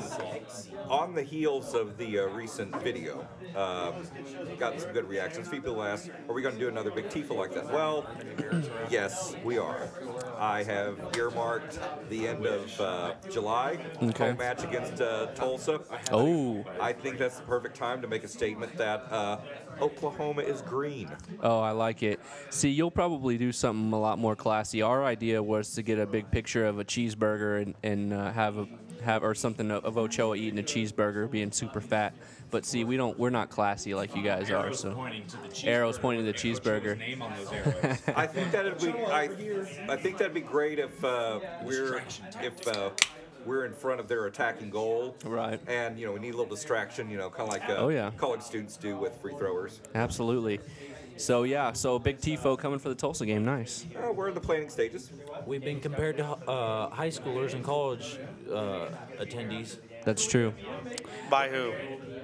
on the heels of the uh, recent video, um, got some good reactions. People asked, are we going to do another big Tifa like that? Well, yes, we are. I have earmarked the end of uh, July, Okay. home match against uh, Tulsa. Oh. I think that's the perfect time to make a statement that uh, Oklahoma is green. Oh, I like it. See, you'll probably do something a lot more classy. Our idea was to get a big picture of a cheeseburger and, and uh, have a have or something of Ochoa eating a cheeseburger, being super fat. But see, we don't. We're not classy like you guys are. So Pointing to the cheeseburger. Arrows pointing to the Which was cheeseburger. Name on those arrows. I think that'd be. I, I think that'd be great if uh, we're Distraction if uh, we're in front of their attacking goal. Right. And you know we need a little distraction. You know, kind of like uh, Oh, yeah. college students do with free throwers. Absolutely. So yeah, so big Tifo coming for the Tulsa game. Nice. Uh, we're in the planning stages. We've been compared to uh, high schoolers and college uh, attendees. That's true. By who?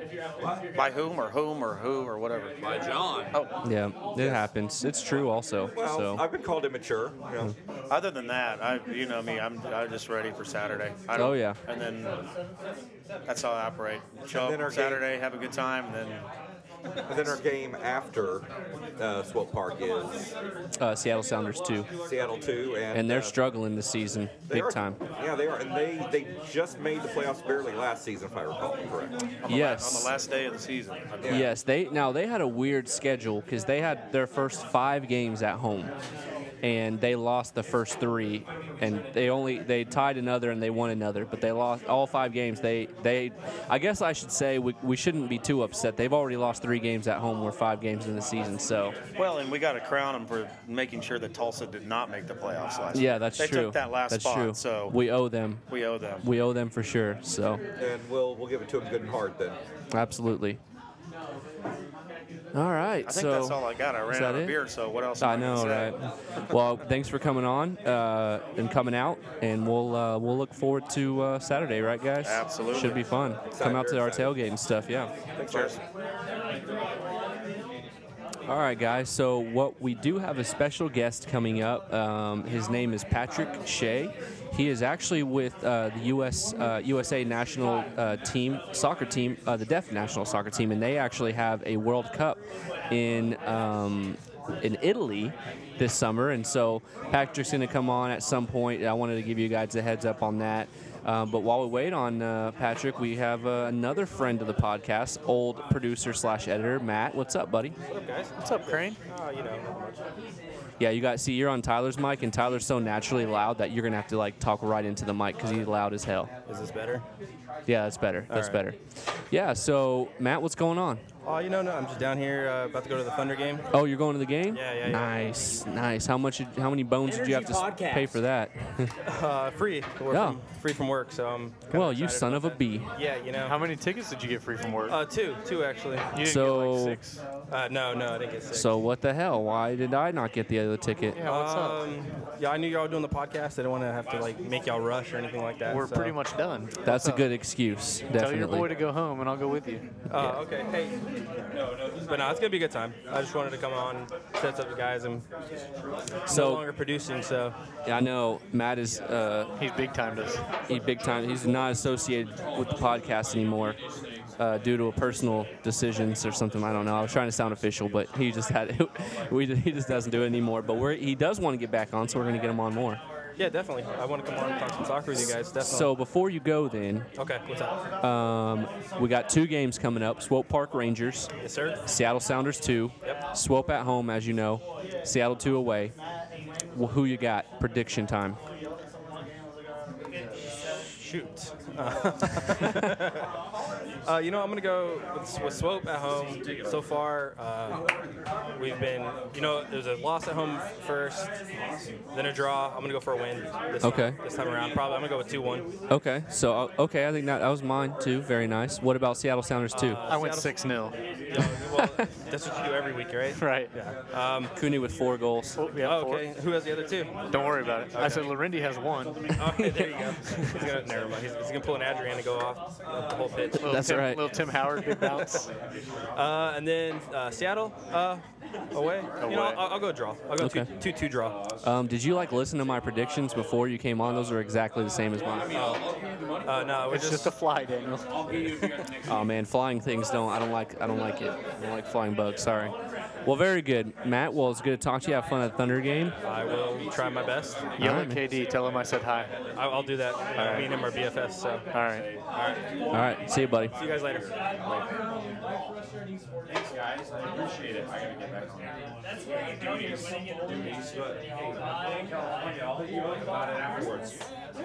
By whom or whom or who or whatever. By John. Oh, Yeah, it happens. It's true also. Well, So I've been called immature. You know. other than that, I you know me, I'm I'm just ready for Saturday. I Oh, don't- yeah. And then that's how I operate. Show And then our up Saturday, have a good time, and then And then our game after uh, Swope Park is uh, Seattle Sounders too, Seattle two, and and they're uh, struggling this season, they big are- time. Yeah, they are, and they they just made the playoffs barely last season, if I recall correct. on the, Yes. la- on the last day of the season. I believe. Yes, they now they had a weird schedule because they had their first five games at home, and they lost the first three, and they only they tied another and they won another, but they lost all five games. They they, I guess I should say we, we shouldn't be too upset. They've already lost three games at home. We're five games in the season, so Well, and we got to crown them for making sure that Tulsa did not make the playoffs last year. yeah, that's they true. took that last that's spot, true. so we owe them. we owe them. We owe them for sure. So And we'll we'll give it to them good and hard then. absolutely. All right. I think so that's all I got. I is ran that out of it? beer, so what else? am I gonna know, say? right? Well, thanks for coming on uh, and coming out, and we'll uh, we'll look forward to uh, Saturday, right, guys? Absolutely. Should be fun. Come out to our tailgate and stuff, yeah. Thanks, Cheers. All right, guys. So what we do have a special guest coming up. Um, his name is Patrick Shea. He is actually with uh, the U S uh, U S A national uh, team, soccer team, uh, the deaf national soccer team, and they actually have a World Cup in um, in Italy this summer, and so Patrick's going to come on at some point. I wanted to give you guys a heads up on that. Um, but while we wait on uh, Patrick, we have uh, another friend of the podcast, old producer slash editor, Matt. What's up, buddy? What up, guys? What's up, Crane? Oh, you know, not much. Yeah, you got see, you're on Tyler's mic, and Tyler's so naturally loud that you're gonna have to like talk right into the mic because he's loud as hell. Is this better? Yeah, that's better. That's right. better. Yeah. So Matt, what's going on? Oh, you know, no, I'm just down here uh, about to go to the Thunder game. Oh, you're going to the game? Yeah, yeah, yeah. Nice, nice. How much? Did, how many bones did you have to s- Energy pay podcast. for that? Uh, free. We're Yeah. from, free from work, so I'm. kinda Well, you excited son about of a that. bee. Yeah, you know. How many tickets did you get free from work? Uh, two, two actually. you didn't so- get like six? Uh, no, no, I didn't get sick. So what the hell? Why did I not get the other ticket? Yeah, what's up? um, yeah, I knew y'all were doing the podcast. I didn't want to have to like make y'all rush or anything like that. We're so. pretty much done. That's What's a up? good excuse. Definitely. Tell your boy to go home, and I'll go with you. Oh, okay. Hey, but no, it's gonna be a good time. I just wanted to come on, set up the guys. I'm So- no longer producing, so I know Matt is uh, He's big timed us. he big time. He's not associated with the podcast anymore uh, due to a personal decisions or something. I don't know. I was trying to sound official, but he just had we he just doesn't do it anymore. But we're, he does want to get back on, so we're gonna get him on more. yeah, definitely. I want to come on and talk some soccer with you guys. Definitely. So before you go, then okay, what's up? um, we got two games coming up: Swope Park Rangers, Yes, sir. Seattle Sounders two, Yep. Swope at home, as you know, Seattle two away. Well, who you got? Prediction time. Shoot. uh, you know, I'm gonna go with, with Swope at home. So far, uh, we've been, you know, there's a loss at home first, then a draw. I'm gonna go for a win. This Okay. Time, this time around, probably I'm gonna go with two one. Okay, so uh, okay, I think that, that was mine too. Very nice. What about Seattle Sounders two? I went Seattle- six nil. Yeah, well, that's what you do every week, right? Right. Yeah. Um, Cooney with four goals. Oh, yeah, oh, four. okay. Who has the other two? Don't worry about it. I said Larendi has one. Okay, there you go. He's gonna, never mind. He's, he's gonna pull an Adrian to go off the whole pitch. Little That's Tim, right. Little Tim Howard, big bounce. Uh, and then uh, Seattle uh, away. You know, Away. I'll, I'll go draw. I'll go Okay. two, two two draw. Um, did you like listen to my predictions before you came on? Those are exactly the same as mine. Uh, no, we're It's just a fly, Daniel. Oh man, flying things don't. I don't like. I don't like it. I don't like flying bugs. Sorry. Well, very good, Matt. Well, it's good to talk to you. Have fun at the Thunder game. I will try my best. Yell All at right, K D. Tell him I said hi. I, I'll do that. right. Me and him are B F Fs. So, All right. all right. All right. See you, buddy. See you guys later. Thanks, guys. I appreciate it. I gotta get back on that. Duties. Duties. But hey, I'll let you know about it afterwards.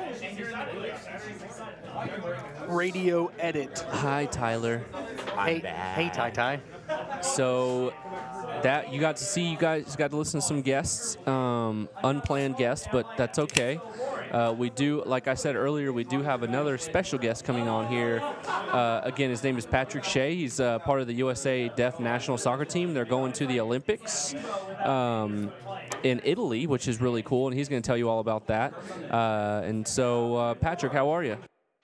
Radio edit. Hi, Tyler. Hey, hey, Ty Ty. So that you got to see, you guys got to listen to some guests, um, unplanned guests, but that's okay. Uh, we do, like I said earlier, we do have another special guest coming on here. Uh, again, his name is Patrick Shea. He's uh, part of the U S A Deaf national soccer team. They're going to the Olympics um, in Italy, which is really cool, and he's going to tell you all about that. Uh, and so, uh, Patrick, how are you?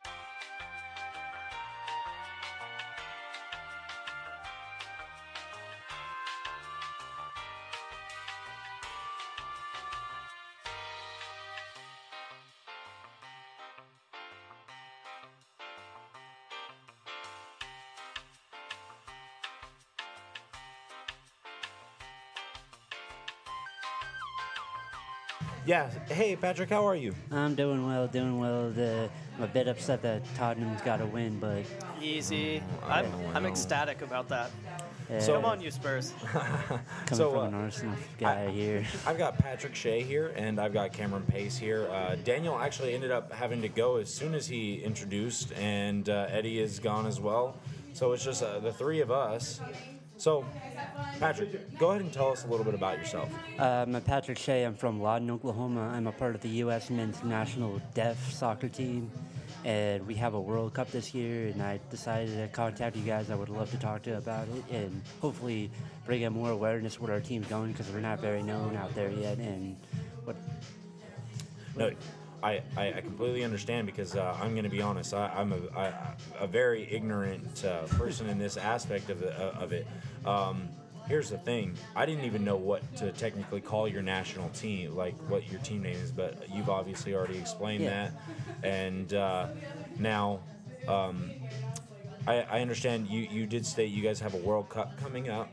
Yeah. Hey, Patrick, how are you? I'm doing well, doing well. The, I'm a bit upset that Tottenham's got to win, but Easy. I'm I'm ecstatic about that. uh, So- Come on, you Spurs. coming so, from uh, an Arsenal guy here. I've got Patrick Shea here, and I've got Cameron Pace here. Uh, Daniel actually ended up having to go as soon as he introduced, and uh, Eddie is gone as well. So it's just uh, the three of us. So, Patrick, go ahead and tell us a little bit about yourself. Uh, I'm Patrick Shea. I'm from Lawton, Oklahoma. I'm a part of the U S men's national deaf soccer team, and we have a World Cup this year, and I decided to contact you guys. I would love to talk to you about it, and hopefully bring in more awareness where our team's going, because we're not very known out there yet, and what No, I, I, I completely understand because uh, I'm going to be honest. I, I'm a, I, a very ignorant uh, person in this aspect of, the, uh, of it. Um, here's the thing. I didn't even know what to technically call your national team, like what your team name is, but you've obviously already explained Yeah. that. And uh, now um, I, I understand you, you did state you guys have a World Cup coming up.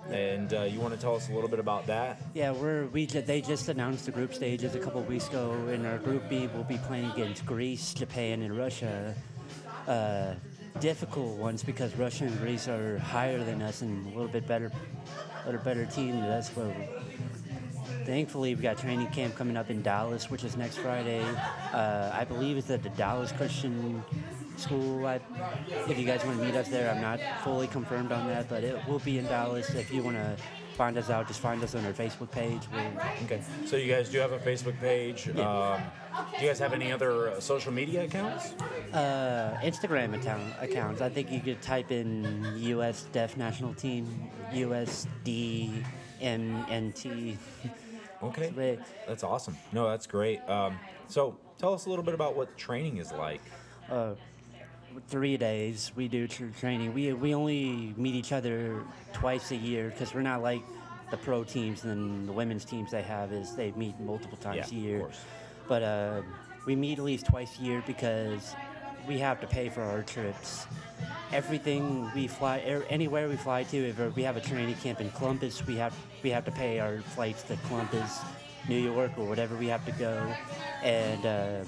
And uh, you want to tell us a little bit about that? Yeah, we're we ju- they just announced the group stages a couple weeks ago. In our Group B, we'll be playing against Greece, Japan, and Russia. Uh, difficult ones because Russia and Greece are higher than us and a little bit better, a little better team than us. But thankfully, we've got training camp coming up in Dallas, which is next Friday. Uh, I believe it's at the Dallas Christian School. I, if you guys want to meet us there, I'm not fully confirmed on that, but it will be in Dallas. If you want to find us out, just find us on our Facebook page. We'll, Okay. So you guys do have a Facebook page. Yeah. Um, do you guys have any other uh, social media accounts? Uh, Instagram account, accounts. I think you could type in U S Deaf National Team, U S D M N T. Okay. That's awesome. No, that's great. Um, so tell us a little bit about what training is like. Uh, three days we do tr- training. We we only meet each other twice a year because we're not like the pro teams and the women's teams they have is they meet multiple times Yeah, a of year. course. But uh, we meet at least twice a year because we have to pay for our trips. Everything we fly, er, anywhere we fly to, if we have a training camp in Columbus, we have we have to pay our flights to Columbus, New York, or whatever we have to go. And uh,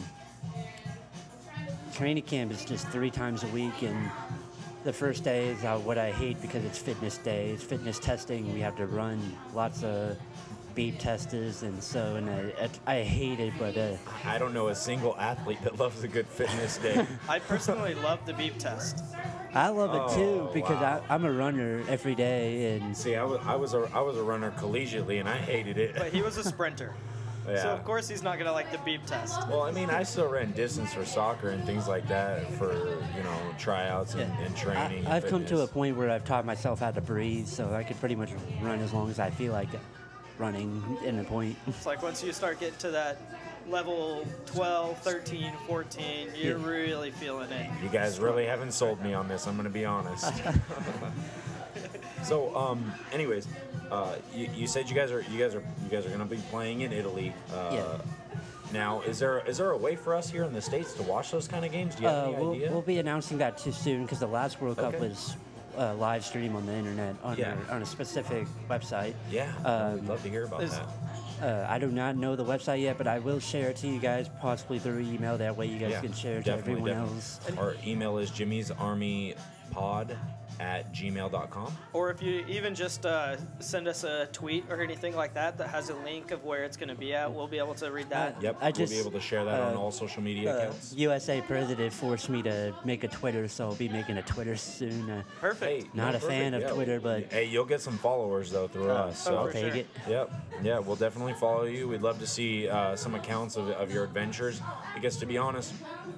training camp is just three times a week, and the first day is uh, what I hate because it's fitness day. It's fitness testing. We have to run lots of beep testers, and so and I, I, I hate it, but uh, I don't know a single athlete that loves a good fitness day. I personally love the beep test. I love it too Oh, because wow. I, I'm a runner every day, and See, I was I was a I was a runner collegiately, and I hated it. But he was a sprinter. So Yeah. of course he's not gonna like the beep test. Well, I mean, I still ran distance for soccer and things like that for you know tryouts and, and training. I, I've and come to a fitness. point where I've taught myself how to breathe, so I could pretty much run as long as I feel like running in a point. It's like once you start getting to that level twelve, thirteen, fourteen, you're Yeah. really feeling it. You guys really haven't sold me on this. I'm gonna be honest. So, um, anyways, uh, you, you said you guys are you guys are you guys are gonna be playing in Italy. Uh, Yeah. Now, is there is there a way for us here in the States to watch those kind of games? Do you have Uh, any we'll, idea? we'll be announcing that too soon because the last World Cup Okay. was uh, live stream on the internet on, Yeah. a, on a specific website. Yeah, Um, we'd love to hear about is- that. Uh, I do not know the website yet, but I will share it to you guys, possibly through email. That way you guys Yeah, can share it to definitely, everyone definitely. else. Our email is jimmy's army pod at gmail dot com. Or if you even just uh, send us a tweet or anything like that that has a link of where it's going to be at, we'll be able to read that. Yep, I we'll just, be able to share that on uh, all social media uh, accounts. U S A president forced me to make a Twitter, so I'll be making a Twitter soon. Uh, Perfect. Not a fan of Yeah. Twitter, but Hey, you'll get some followers though through Oh, us. oh, So I'll take it. Yep. Yeah, we'll definitely follow you. We'd love to see uh, some accounts of, of your adventures. Because to be honest,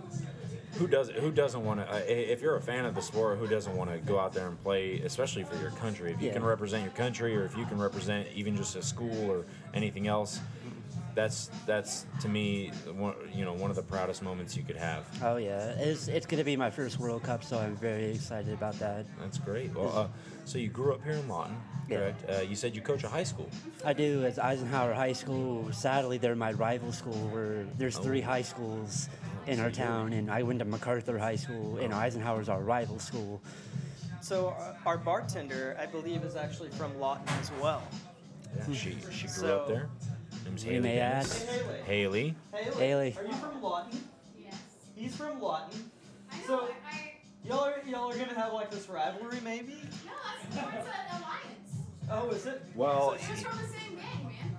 who does who doesn't want to? Uh, if you're a fan of the sport, who doesn't want to go out there and play, especially for your country? If you Yeah. can represent your country, or if you can represent even just a school or anything else, that's that's to me, one, you know, one of the proudest moments you could have. oh yeah, it's it's gonna be my first World Cup, so I'm very excited about that. That's great. Well, uh, so you grew up here in Lawton, Yeah. correct? Uh, you said you coach a high school. I do. It's Eisenhower High School. Sadly, they're my rival school. Where there's three high schools in our town, and I went to MacArthur High School, and Eisenhower's our rival school. So uh, our bartender, I believe, is actually from Lawton as well. Yeah, she she grew So- up there. Name's We Haley may Dennis. add- Haley. Haley. Are you from Lawton? Yes. He's from Lawton. So y'all are y'all are gonna have like this rivalry, maybe? No, that's, no, it's an alliance. Oh, is it? Well, So she's from the same gang, man.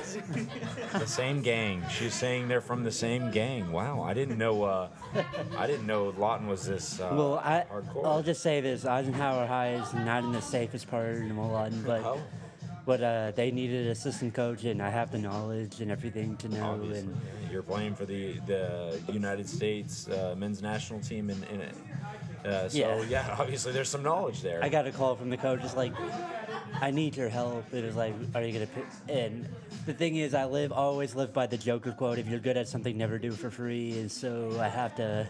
She's the same gang. She's saying they're from the same gang. Wow, I didn't know. Uh, I didn't know Lawton was this uh, well, I hardcore. I'll just say this: Eisenhower High is not in the safest part of Lawton, but Oh. but uh, they needed an assistant coach, and I have the knowledge and everything to know. Obviously, And yeah. You're playing for the the United States uh, men's national team in, in it. Uh, so Yeah. yeah, obviously there's some knowledge there. I got a call from the coach, just like, I need your help. It was like, are you gonna pick? And the thing is, I live always live by the Joker quote: "If you're good at something, never do for free." And so I have to.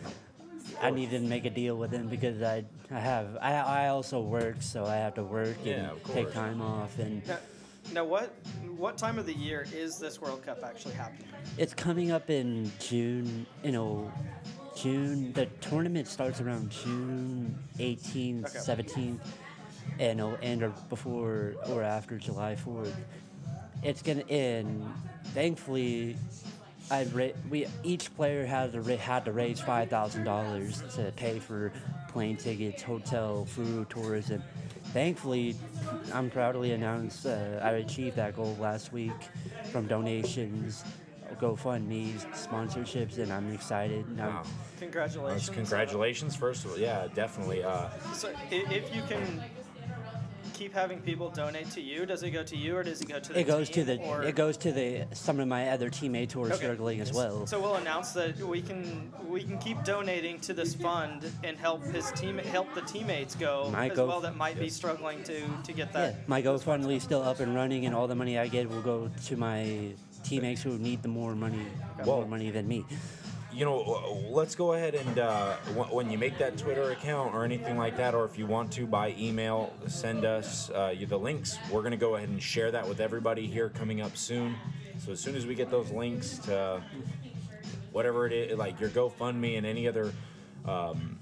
I needed to make a deal with him because I I have I I also work, so I have to work and Yeah, of take course. time off. And Now, now, what what time of the year is this World Cup actually happening? it's coming up in June. You know, June. The tournament starts around June eighteenth, Okay. seventeenth. and it'll end or before or after July fourth. It's gonna end. Thankfully, I ra- we each player had to ra- had to raise five thousand dollars to pay for plane tickets, hotel, food, tourism. Thankfully, I'm proudly announced uh, I achieved that goal last week from donations, GoFundMe's, sponsorships, and I'm excited. And I'm- Wow. Congratulations. Congratulations, first of all. Yeah, definitely. Uh, So i- if you can keep having people donate to you, does it go to you or does it go to the It goes to team, the or- it goes to the some of my other teammates who are Okay. struggling as well. So we'll announce that we can we can keep donating to this fund and help his team help the teammates go My as go- well that might be struggling to to get that. Yeah, my GoFundMe is still up and running, and all the money I get will go to my teammates who need the more money, Well- more money than me. you know, let's go ahead and uh, w- when you make that Twitter account or anything like that, or if you want to by email, send us uh, you the links. We're going to go ahead and share that with everybody here coming up soon. So as soon as we get those links to whatever it is, like your GoFundMe and any other um,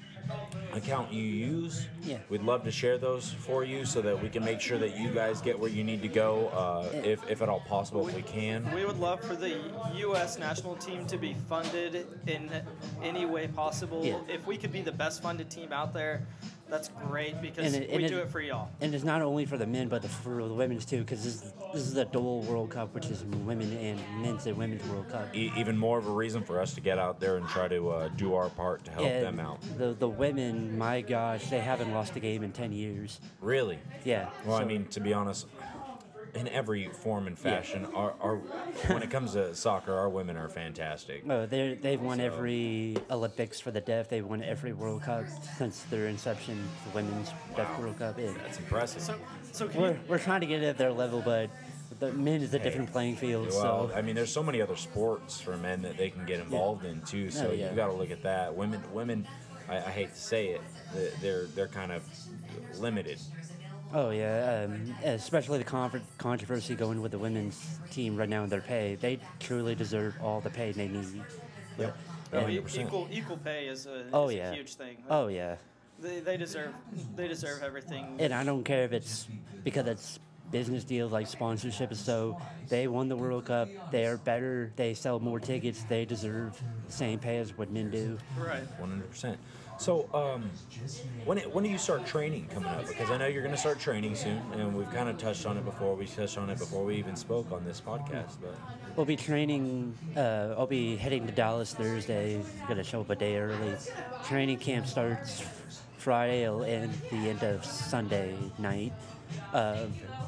account you use, Yeah. we'd love to share those for you so that we can make sure that you guys get where you need to go, uh, if, if at all possible, if we can. We would love for the U S national team to be funded in any way possible. Yeah. If we could be the best funded team out there, that's great because And it- we and do it- it for y'all. And it's not only for the men, but the, for the women's too, because this, this is a dual World Cup, which is women and men's and women's World Cup. E- even more of a reason for us to get out there and try to uh, do our part to help And them out. The the women, my gosh, they haven't lost a game in ten years. Really? Yeah. Well, I so- mean, to be honest, in every form and fashion, our, our when it comes to soccer, our women are fantastic. Oh, they they've won So- every Olympics for the deaf. They've won every World Cup since their inception. The women's deaf World Cup. Yeah. That's impressive. So, so can We're you, we're trying to get at their level, but the men is a different playing field. Well, so I mean, there's so many other sports for men that they can get involved in too. So Oh, yeah. you got to look at that. Women, women, I, I hate to say it, th- they're they're kind of limited. Oh yeah, um, especially the con- controversy going with the women's team right now in their pay. They truly deserve all the pay they need. Yep. oh, And- e- equal equal pay is a, Oh, is yeah. a huge thing. Oh yeah, They, they deserve they deserve everything. and I don't care if it's because it's business deals like sponsorship. So they won the World Cup. They are better. They sell more tickets. They deserve the same pay as what men do. Right. one hundred percent. So, um, when it, when do you start training coming up? Because I know you're going to start training soon, and we've kind of touched on it before. We touched on it before we even spoke on this podcast. But We'll be training. Uh, I'll be heading to Dallas Thursday. Gonna show up a day early. Training camp starts Friday. It'll end the end of Sunday night. Uh,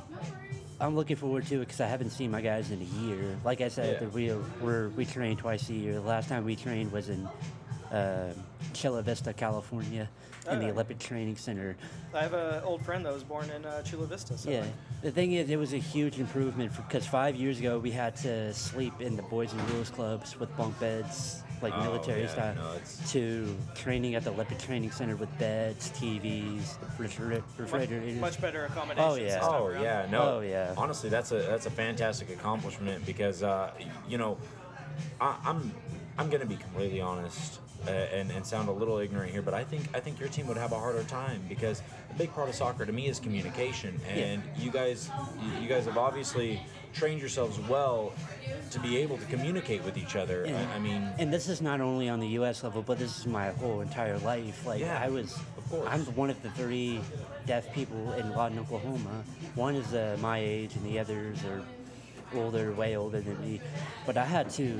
I'm looking forward to it because I haven't seen my guys in a year. Like I said, Yeah. we we're, we train twice a year. The last time we trained was in uh, Chula Vista, California, in the Alright. Olympic Training Center. I have an old friend that was born in uh, Chula Vista. So Yeah. The thing is, it was a huge improvement because five years ago we had to sleep in the Boys and Girls Clubs with bunk beds, like Oh, military yeah, style, no, it's- to training at the Olympic Training Center with beds, T Vs, refriger- refrigerators. much better accommodations. Oh, yeah. this time oh around. yeah, no. Oh, yeah. Honestly, that's a that's a fantastic accomplishment because uh, you know, I, I'm I'm gonna be completely honest. Uh, and, and sound a little ignorant here, but I think I think your team would have a harder time because a big part of soccer to me is communication, and you guys you- you guys have obviously trained yourselves well to be able to communicate with each other. And, I, I mean, and this is not only on the U S level, but this is my whole entire life. Like Yeah, I was, of course. I'm one of the three deaf people in Lawton, Oklahoma. One is uh, my age, and the others are older, way older than me. But I had to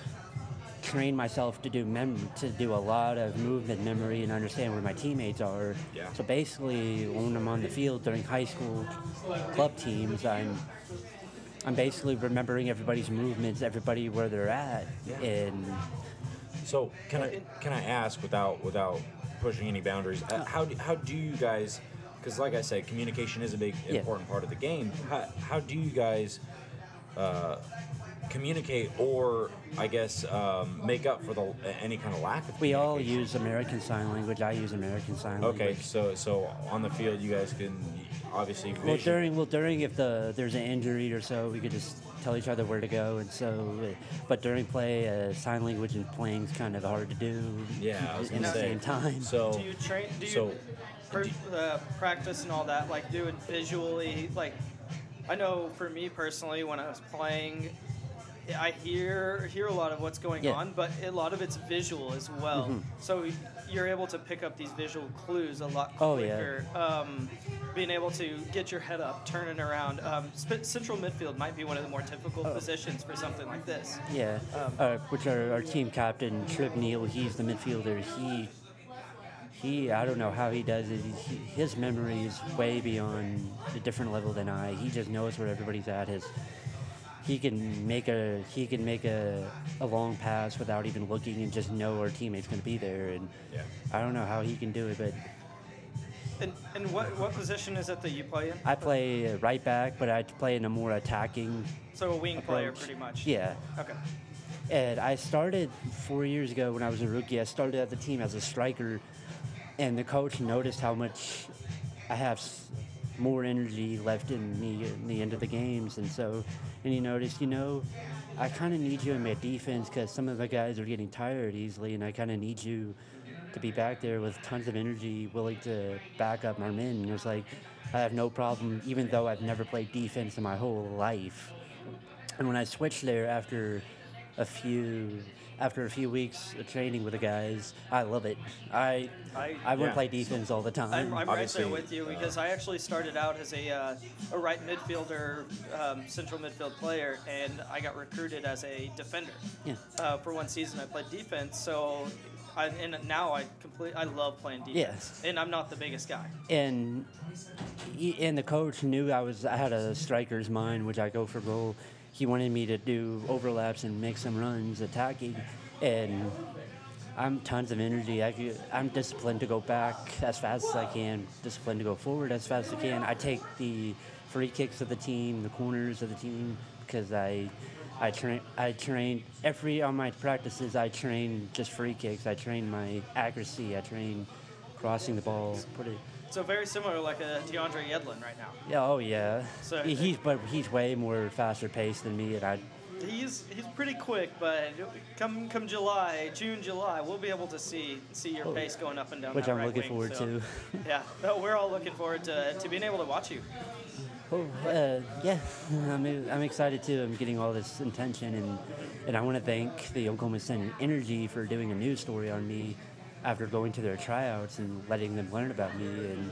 train myself to do mem- to do a lot of movement memory and understand where my teammates are. Yeah. So basically, when I'm on the field during high school club teams, I'm I'm basically remembering everybody's movements, everybody where they're at, and so can I can I ask without without pushing any boundaries? Uh, how do, how do you guys? Because like I said, communication is a big Yeah. important part of the game. How, how do you guys uh, communicate, or I guess um, make up for the any kind of lack of? we all use American Sign Language. I use American Sign Language. Okay, so so on the field, you guys can obviously vision. Well, during well during if the there's an injury or so, we could just tell each other where to go, and so. uh, But during play, uh, sign language and playing is kind of hard to do. Yeah, I was in gonna the say. same time. So Do you train? Do you, so per, uh, practice and all that, like doing visually, like I know for me personally, when I was playing, I hear hear a lot of what's going Yeah. on, but a lot of it's visual as well. Mhm. So you're able to pick up these visual clues a lot Oh, yeah. quicker. Um, being able to get your head up, turning around. Um, sp- central midfield might be one of the more difficult Oh. positions for something like this. Yeah, Um, uh, which our, our team captain, Trip Neal, he's the midfielder. He, he, I don't know how he does it. He, his memory is way beyond a different level than I. He just knows where everybody's at. His, he can make a he can make a, a long pass without even looking and just know our teammate's going to be there. And Yeah. I don't know how he can do it, but And, and what, what position is it that you play in? I play uh, right back, but I play in a more attacking. So a wing player, approach. pretty much. Yeah. Okay. And I started four years ago when I was a rookie. I started at the team as a striker, and the coach noticed how much I have s- more energy left in me in the end of the games, and so, and he noticed, you know, I kind of need you in my defense because some of the guys are getting tired easily, and I kind of need you to be back there with tons of energy, willing to back up my men. And it was like, I have no problem, even though I've never played defense in my whole life. And when I switched there after a few after a few weeks of training with the guys, I love it. I I, I would Yeah. play defense all the time. I'm, I'm right Obviously, there with you because I actually started out as a, uh, a right midfielder, um, central midfield player, and I got recruited as a defender. Yeah. Uh, for one season, I played defense, so I, and now I complete. I love playing defense, and I'm not the biggest guy. and he, and the coach knew I was I had a striker's mind, which I go for goal. He wanted me to do overlaps and make some runs attacking, and I'm tons of energy. I could, I'm disciplined to go back as fast as I can, disciplined to go forward as fast as I can. I take the free kicks of the team, the corners of the team, because I I train I train every on my practices. I train just free kicks. I train my accuracy. I train crossing the ball. Put it. So very similar, like a DeAndre Yedlin right now. Yeah. Oh yeah. So- He- he's but he's way more faster paced than me, and I. He's he's pretty quick, but come come July, June, July, we'll be able to see see your Oh. pace going up and down. Which that I'm right looking wing, forward so, to. Yeah, no, we're all looking forward to, to being able to watch you. Oh, uh, yeah, I'm, I'm excited too. I'm getting all this attention, and, and I want to thank the Oklahoma Center Energy for doing a news story on me after going to their tryouts and letting them learn about me. And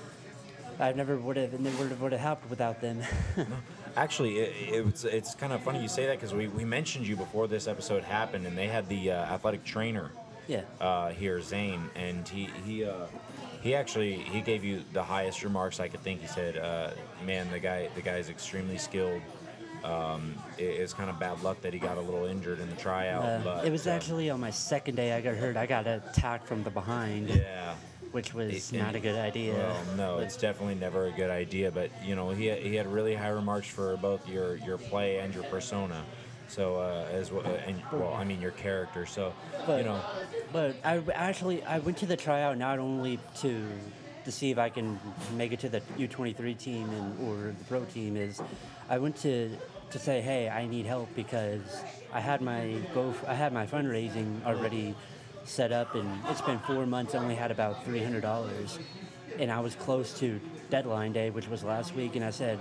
I never would have, never would have happened without them. Actually, it, it's it's kind of funny you say that because we, we mentioned you before this episode happened, and they had the uh, athletic trainer Yeah. uh, here, Zane, and he he uh, he actually he gave you the highest remarks I could think. He said, uh, "Man, the guy the guy is extremely skilled. Um, it, it's kind of bad luck that he got a little injured in the tryout, Uh, but it was uh, actually on my second day I got hurt. I got attacked from the behind, yeah." which was It- not a good idea. Well, no, But- it's definitely never a good idea. But you know, he he had really high remarks for both your your play and your persona. So uh, as well, and well, I mean your character. So But, you know, but I actually I went to the tryout not only to to see if I can make it to the U twenty-three team and or the pro team. Is I went to to say, hey, I need help because I had my go I had my fundraising already set up, and it's been four months. I only had about three hundred dollars, and I was close to deadline day, which was last week. And I said,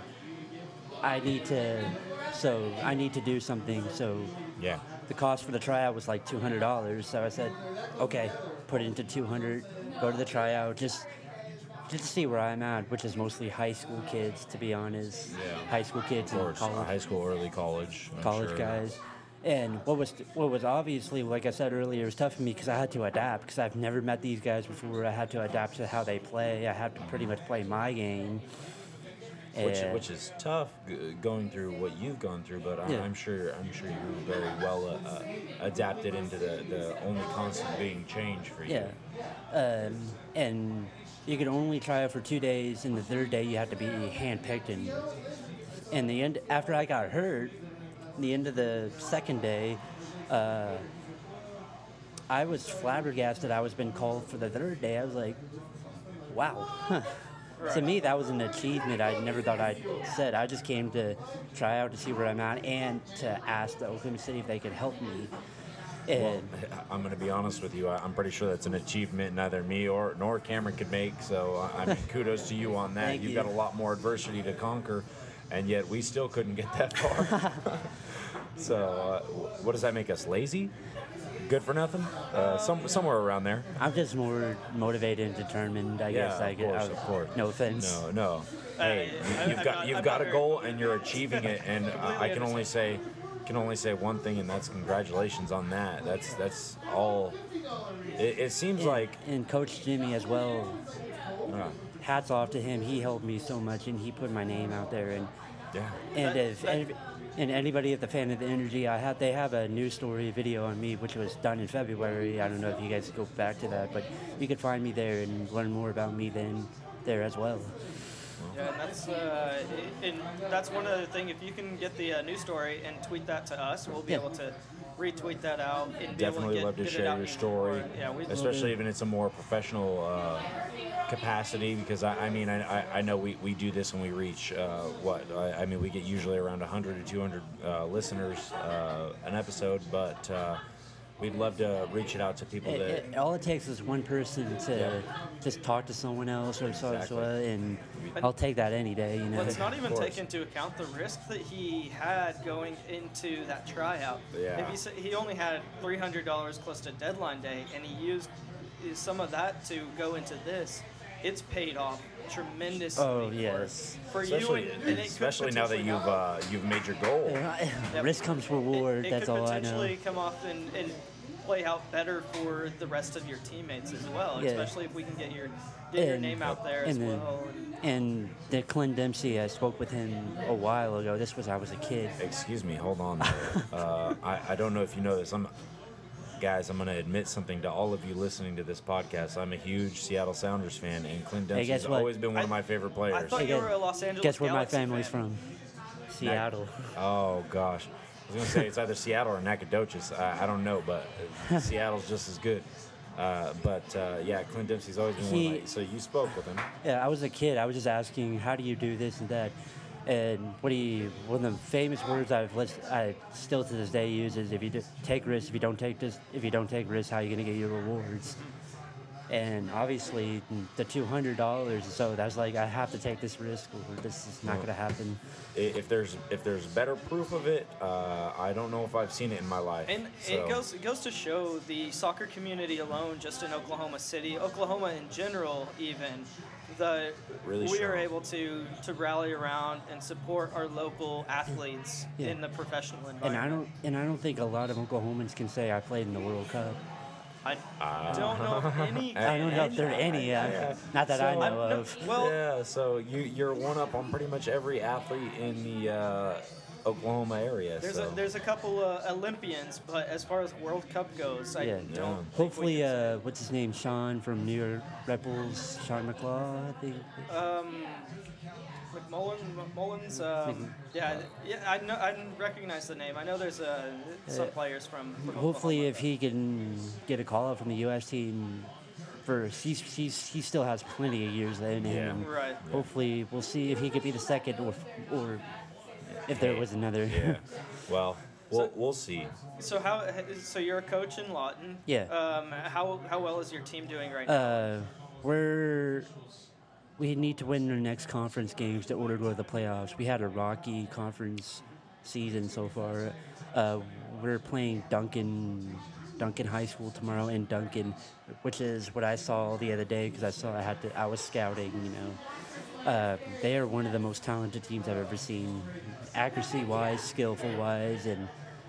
I need to, so I need to do something. So yeah. the cost for the tryout was like two hundred dollars. So I said, okay, put it into two hundred, go to the tryout, just just to see where I'm at, which is mostly high school kids, to be honest. Yeah. High school kids Of and course, college, high school, early college, I'm college sure. guys. And what was what was obviously, like I said earlier, it was tough for me because I had to adapt because I've never met these guys before. I had to adapt to how they play. I had to pretty much play my game. Which, And- which is tough g- going through what you've gone through, but I'm, Yeah. I'm sure I'm sure you're very well uh, uh, adapted into the, the only constant being change for you. Yeah. Um, and you could only try out for two days, and the third day you had to be handpicked. And and the end after I got hurt, the end of the second day, uh, I was flabbergasted. I was been called for the third day. I was like, wow. To me, that was an achievement I never thought I'd said. I just came to try out to see where I'm at and to ask the Oklahoma City if they could help me. Well, And I'm going to be honest with you. I- I'm pretty sure that's an achievement neither me or nor Cameron could make. So I I mean, kudos to you on that. Thank You've you. got a lot more adversity to conquer, and yet we still couldn't get that far. So uh, wh- what does that make us? Lazy? Good for nothing? Uh, some somewhere around there. I'm just more motivated and determined, I Yeah, guess. I of get, course, I- of course. No offense. No, no. Hey, I- you- you've I'm got not- you've I'm got not a very- goal and you're achieving it, and I Completely I can only say can only say one thing, and that's congratulations on that. That's that's all. It, it seems And, like and Coach Jimmy as well. uh, Hats off to him. He helped me so much, and he put my name out there. And yeah. and That- if that- and, and anybody at the Fan of the Energy, I have they have a news story video on me, which was done in February. I don't know if you guys go back to that, but you could find me there and learn more about me then there as well. Yeah, and that's uh, and that's one other thing. If you can get the uh, news story and tweet that to us, we'll be Yeah. able to retweet that out and be Definitely able love to to get, get it share out your more. story, Yeah, we especially if it's a more professional uh, capacity. Because I, I mean, I, I- I know we, we do this and we reach uh, what I, I mean, we get usually around one hundred to two hundred uh, listeners uh, an episode, but uh, we'd love to reach it out to people It, that. it, all it takes is one person to Yeah. just talk to someone else or so, Exactly. so and I'll take that any day. You know. Let's not even Of course. take into account the risk that he had going into that tryout. Yeah. If he said he only had three hundred dollars close to deadline day, and he used some of that to go into this, it's paid off tremendously. Oh, for- yes. For, you, Especially, and, and it could especially now that potentially- you've uh, you've made your goal. Yep. Risk comes reward. It, it that's could all I know. potentially come off and, and play out better for the rest of your teammates as well, Yeah. especially if we can get your get your And- name out there as and then- well. And, And the Clint Dempsey, I spoke with him a while ago. This was I was a kid. Excuse me, hold on. There. uh, I, I don't know if you know this. I'm, guys, I'm going to admit something to all of you listening to this podcast. I'm a huge Seattle Sounders fan, and Clint Hey, Dempsey's guess what? always been one of my favorite players. thought Hey, you guess- were a Los Angeles Guess where my Galaxy family's fan. from? Seattle. Oh gosh, I was gonna say it's either Seattle or Nacogdoches. I, I don't know, but uh, Seattle's just as good. Uh, but uh, yeah, Clint Dempsey's always been one He- of my. So you spoke with him. Yeah, I was a kid. I was just asking, how do you do this and that? And what he, one of the famous words I've list, I still to this day use is, if you do, take risks, if you don't take this, if you don't take risks, how are you gonna get your rewards? And obviously, the two hundred dollars. So that's like, I have to take this risk, or this is not Well, gonna happen. I- If there's if there's better proof of it, uh, I don't know if I've seen it in my life. And so. it goes it goes to show the soccer community alone, just in Oklahoma City, Oklahoma in general, even the Really we are strong. able to to rally around and support our local athletes Yeah. in the professional And environment. I don't, and I don't think a lot of Oklahomans can say I played in the World Cup. I don't know if any. I don't know if there are any. Uh, not that I So- know of. Well, yeah, so you you're one up on pretty much every athlete in the uh, Oklahoma area. there's so. a there's a couple uh, Olympians, but as far as World Cup goes, I Yeah. don't. Yeah. think we Hopefully, can say- uh, what's his name? Sean from New York Red Bulls. Sean McClaw, I think. Um, McMullen, Mullins. Um, yeah, yeah. I know. I recognize the name. I know there's uh, some Uh, players from. from Hopefully, Oklahoma. if he can get a call up from the U S team, for he's, he's, he still has plenty of years in him. Yeah. and Right. Hopefully, we'll see if he could be the second, or or if there was another. Yeah. Well, we'll we'll see. So how? So you're a coach in Lawton. Yeah. Um, how how well is your team doing right now? Uh, we're we need to win our next conference games to order to go to the playoffs. We had a rocky conference season so far. Uh, we're playing Duncan Duncan High School tomorrow in Duncan, which is what I saw the other day because I saw I had to I was scouting. You know, uh, they are one of the most talented teams I've ever seen, accuracy wise, skillful wise, and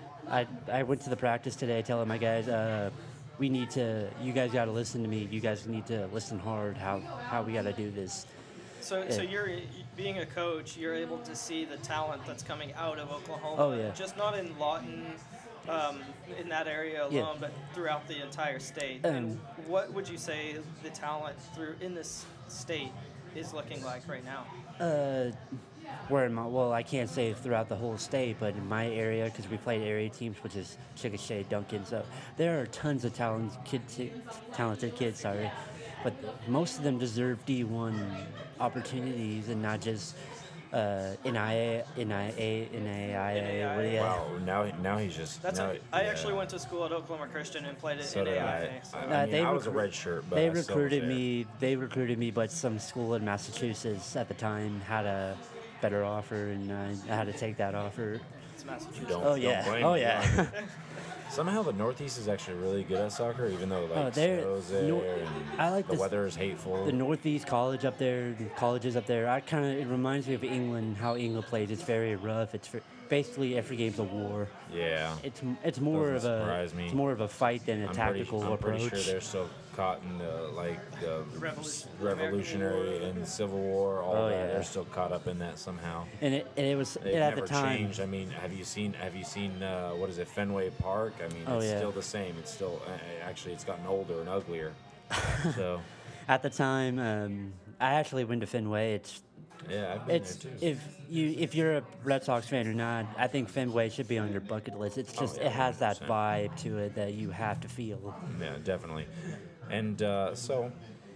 I I went to the practice today telling my guys. Uh, we need to, you guys got to listen to me. You guys need to listen hard how, how we got to do this. So, so yeah. you're being a coach. You're able to see the talent that's coming out of Oklahoma. Oh, yeah. Just not in Lawton, um, in that area alone, Yeah. but throughout the entire state. Um, and what would you say the talent through in this state is looking like right now? Uh, where in my, well, I can't say throughout the whole state, but in my area, because we played area teams, which is Chickasha, Duncan, so there are tons of talent, kid, talented kids, sorry. But most of them deserve D one opportunities and not just uh, N I A, N I A, N A I A. What do you Wow, now now he's just. That's now, a, I yeah. actually went to school at Oklahoma Christian and played at So did N A I I. A. So. I, I Uh, mean, they I was a recruit- red shirt, but they I still was recruited there. me. They recruited me, but some school in Massachusetts at the time had a better offer, and I, I had to take that offer. It's Massachusetts. Don't, Oh, don't yeah. blame Oh, me. yeah. Somehow the Northeast is actually really good at soccer, even though like Oh, they're- snows there Nor- and I like the this- weather is hateful. The Northeast College up there, the colleges up there. I kind of it reminds me of England, how England plays. It's very rough. It's ver- basically every game's a war. Yeah. It's it's more Doesn't of a surprise me. it's more of a fight than a I'm tactical pretty, I'm approach. pretty sure they're still caught in the like the Revolution- Revolutionary and the Civil War. All Oh, that. yeah. They're still caught up in that somehow. And it, and it was They've it, at never the time. changed. I mean, have you seen have you seen uh, what is it, Fenway Park? I mean, Oh, it's yeah. still the same. It's still uh, actually it's gotten older and uglier. So At the time, um, I actually went to Fenway. It's yeah, I've been it's there too. if you if you're a Red Sox fan or not, I think Fenway should be on your bucket list. It's Oh, just yeah, it has that one hundred vibe to it that you have to feel. Yeah, definitely. And uh, so,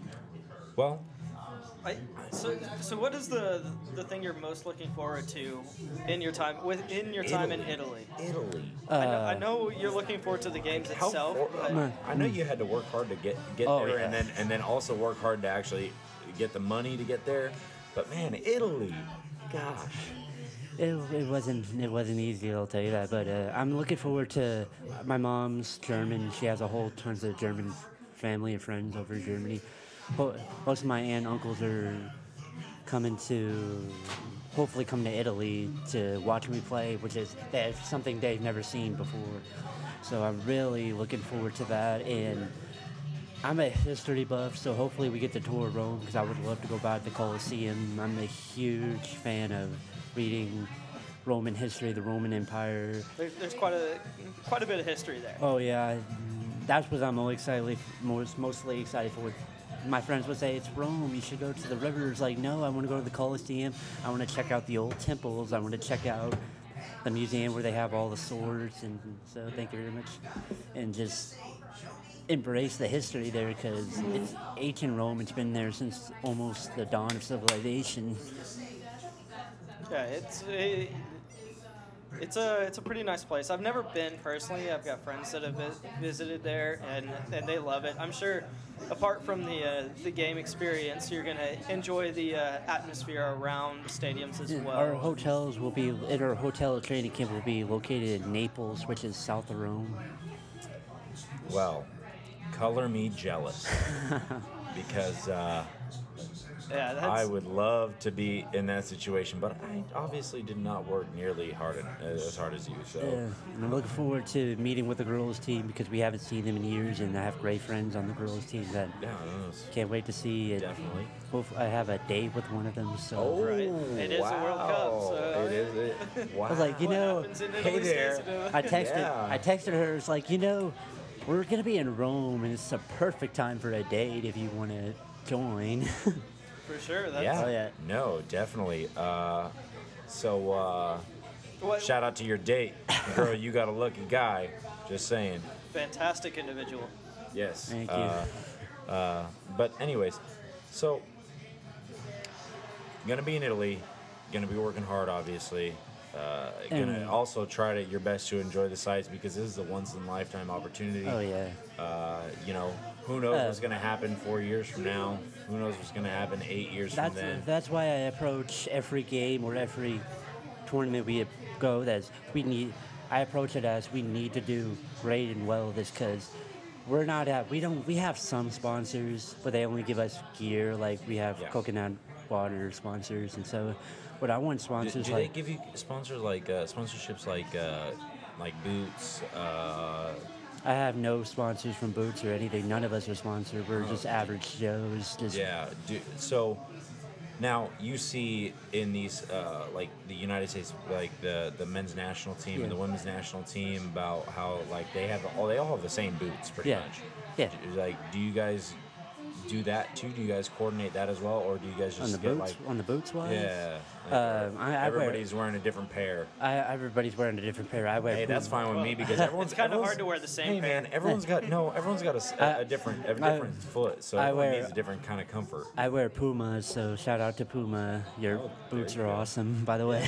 well, I, so, so what is the the thing you're most looking forward to in your time within your time in Italy? Italy. I, know, Uh, I know you're looking forward to the games How itself. for- but I know you had to work hard to get get Oh, there, yeah. and then and then also work hard to actually get the money to get there. But man, Italy, gosh. It, it wasn't it wasn't easy, I'll tell you that. But uh, I'm looking forward to. My mom's German. She has a whole tons of German family and friends over in Germany. Mo- Most of my aunt and uncles are coming to, hopefully come to Italy to watch me play, which is that's something they've never seen before. So I'm really looking forward to that. And I'm a history buff, so hopefully we get to tour Rome because I would love to go by the Colosseum. I'm a huge fan of reading Roman history, the Roman Empire. there's, there's quite a quite a bit of history there. Oh yeah, that's what I'm most excited, most mostly excited for. My friends would say it's Rome. You should go to the rivers. Like no, I want to go to the Colosseum. I want to check out the old temples. I want to check out the museum where they have all the swords. And so thank you very much, and just embrace the history there because it's ancient Rome. It's been there since almost the dawn of civilization. Yeah, it's it, it's a it's a pretty nice place. I've never been personally. I've got friends that have vi- visited there, and and they love it. I'm sure, apart from the uh, the game experience, you're gonna enjoy the uh, atmosphere around the stadiums as well. Our hotels will be, in our hotel training camp will be located in Naples, which is south of Rome. Well, color me jealous because uh, Yeah, that's, I would love to be in that situation, but I obviously did not work nearly hard as hard as you. So. Yeah, and I'm looking forward to meeting with the girls team because we haven't seen them in years, and I have great friends on the girls team that Yeah, those- can't wait to see. And Definitely. hopefully I have a date with one of them. So Oh, Right. It is a wow. World Cup, so- it is. It, wow. I was like, you what know, happens in hey Italy there. stays in Italy. I texted, Yeah. I texted her. It's like, you know, we're gonna be in Rome, and it's a perfect time for a date if you want to join. For sure. That's, Yeah. Oh, yeah. No, definitely. Uh, so, uh, What- shout out to your date, girl. You got a lucky guy. Just saying. Fantastic individual. Yes. Thank you. Uh, uh, but anyways, so gonna be in Italy. Gonna be working hard, obviously. Uh, gonna And- also try to your best to enjoy the sights because this is a once in a lifetime opportunity. Oh yeah. Uh, you know, who knows Uh, what's gonna happen four years from now? Who knows what's gonna happen eight years That's from then? that's why I approach every game or every tournament we go as we need. I approach it as we need to do great and well this because we're not at we don't we have some sponsors but they only give us gear like we have Yeah. coconut water sponsors and so what I want Do, sponsors do they like give you sponsors like uh, sponsorships like uh, like boots? Uh, I have no sponsors from Boots or anything. None of us are sponsored. We're Oh, just average Joes. Just yeah. Do, so now you see in these uh, like the United States, like the the men's national team and Yeah. the women's national team, about how like they have all they all have the same boots pretty Yeah. much. Yeah. Do- Like, do you guys do that too? Do you guys coordinate that as well, or do you guys just On the get boots, like on the boots wise. yeah? Like, Um, I, I wear, everybody's wearing a different pair. I, everybody's wearing a different pair. I wear. Hey, that's Puma. fine with me because everyone's It's kind of everyone's- hard to wear the same Hey pair. man, everyone's got no, everyone's got a s- a, a different a I- different foot, so I everyone wear- needs a different kind of comfort. I wear Pumas, so shout out to Puma. Your Oh, boots there are you go. awesome, by the way.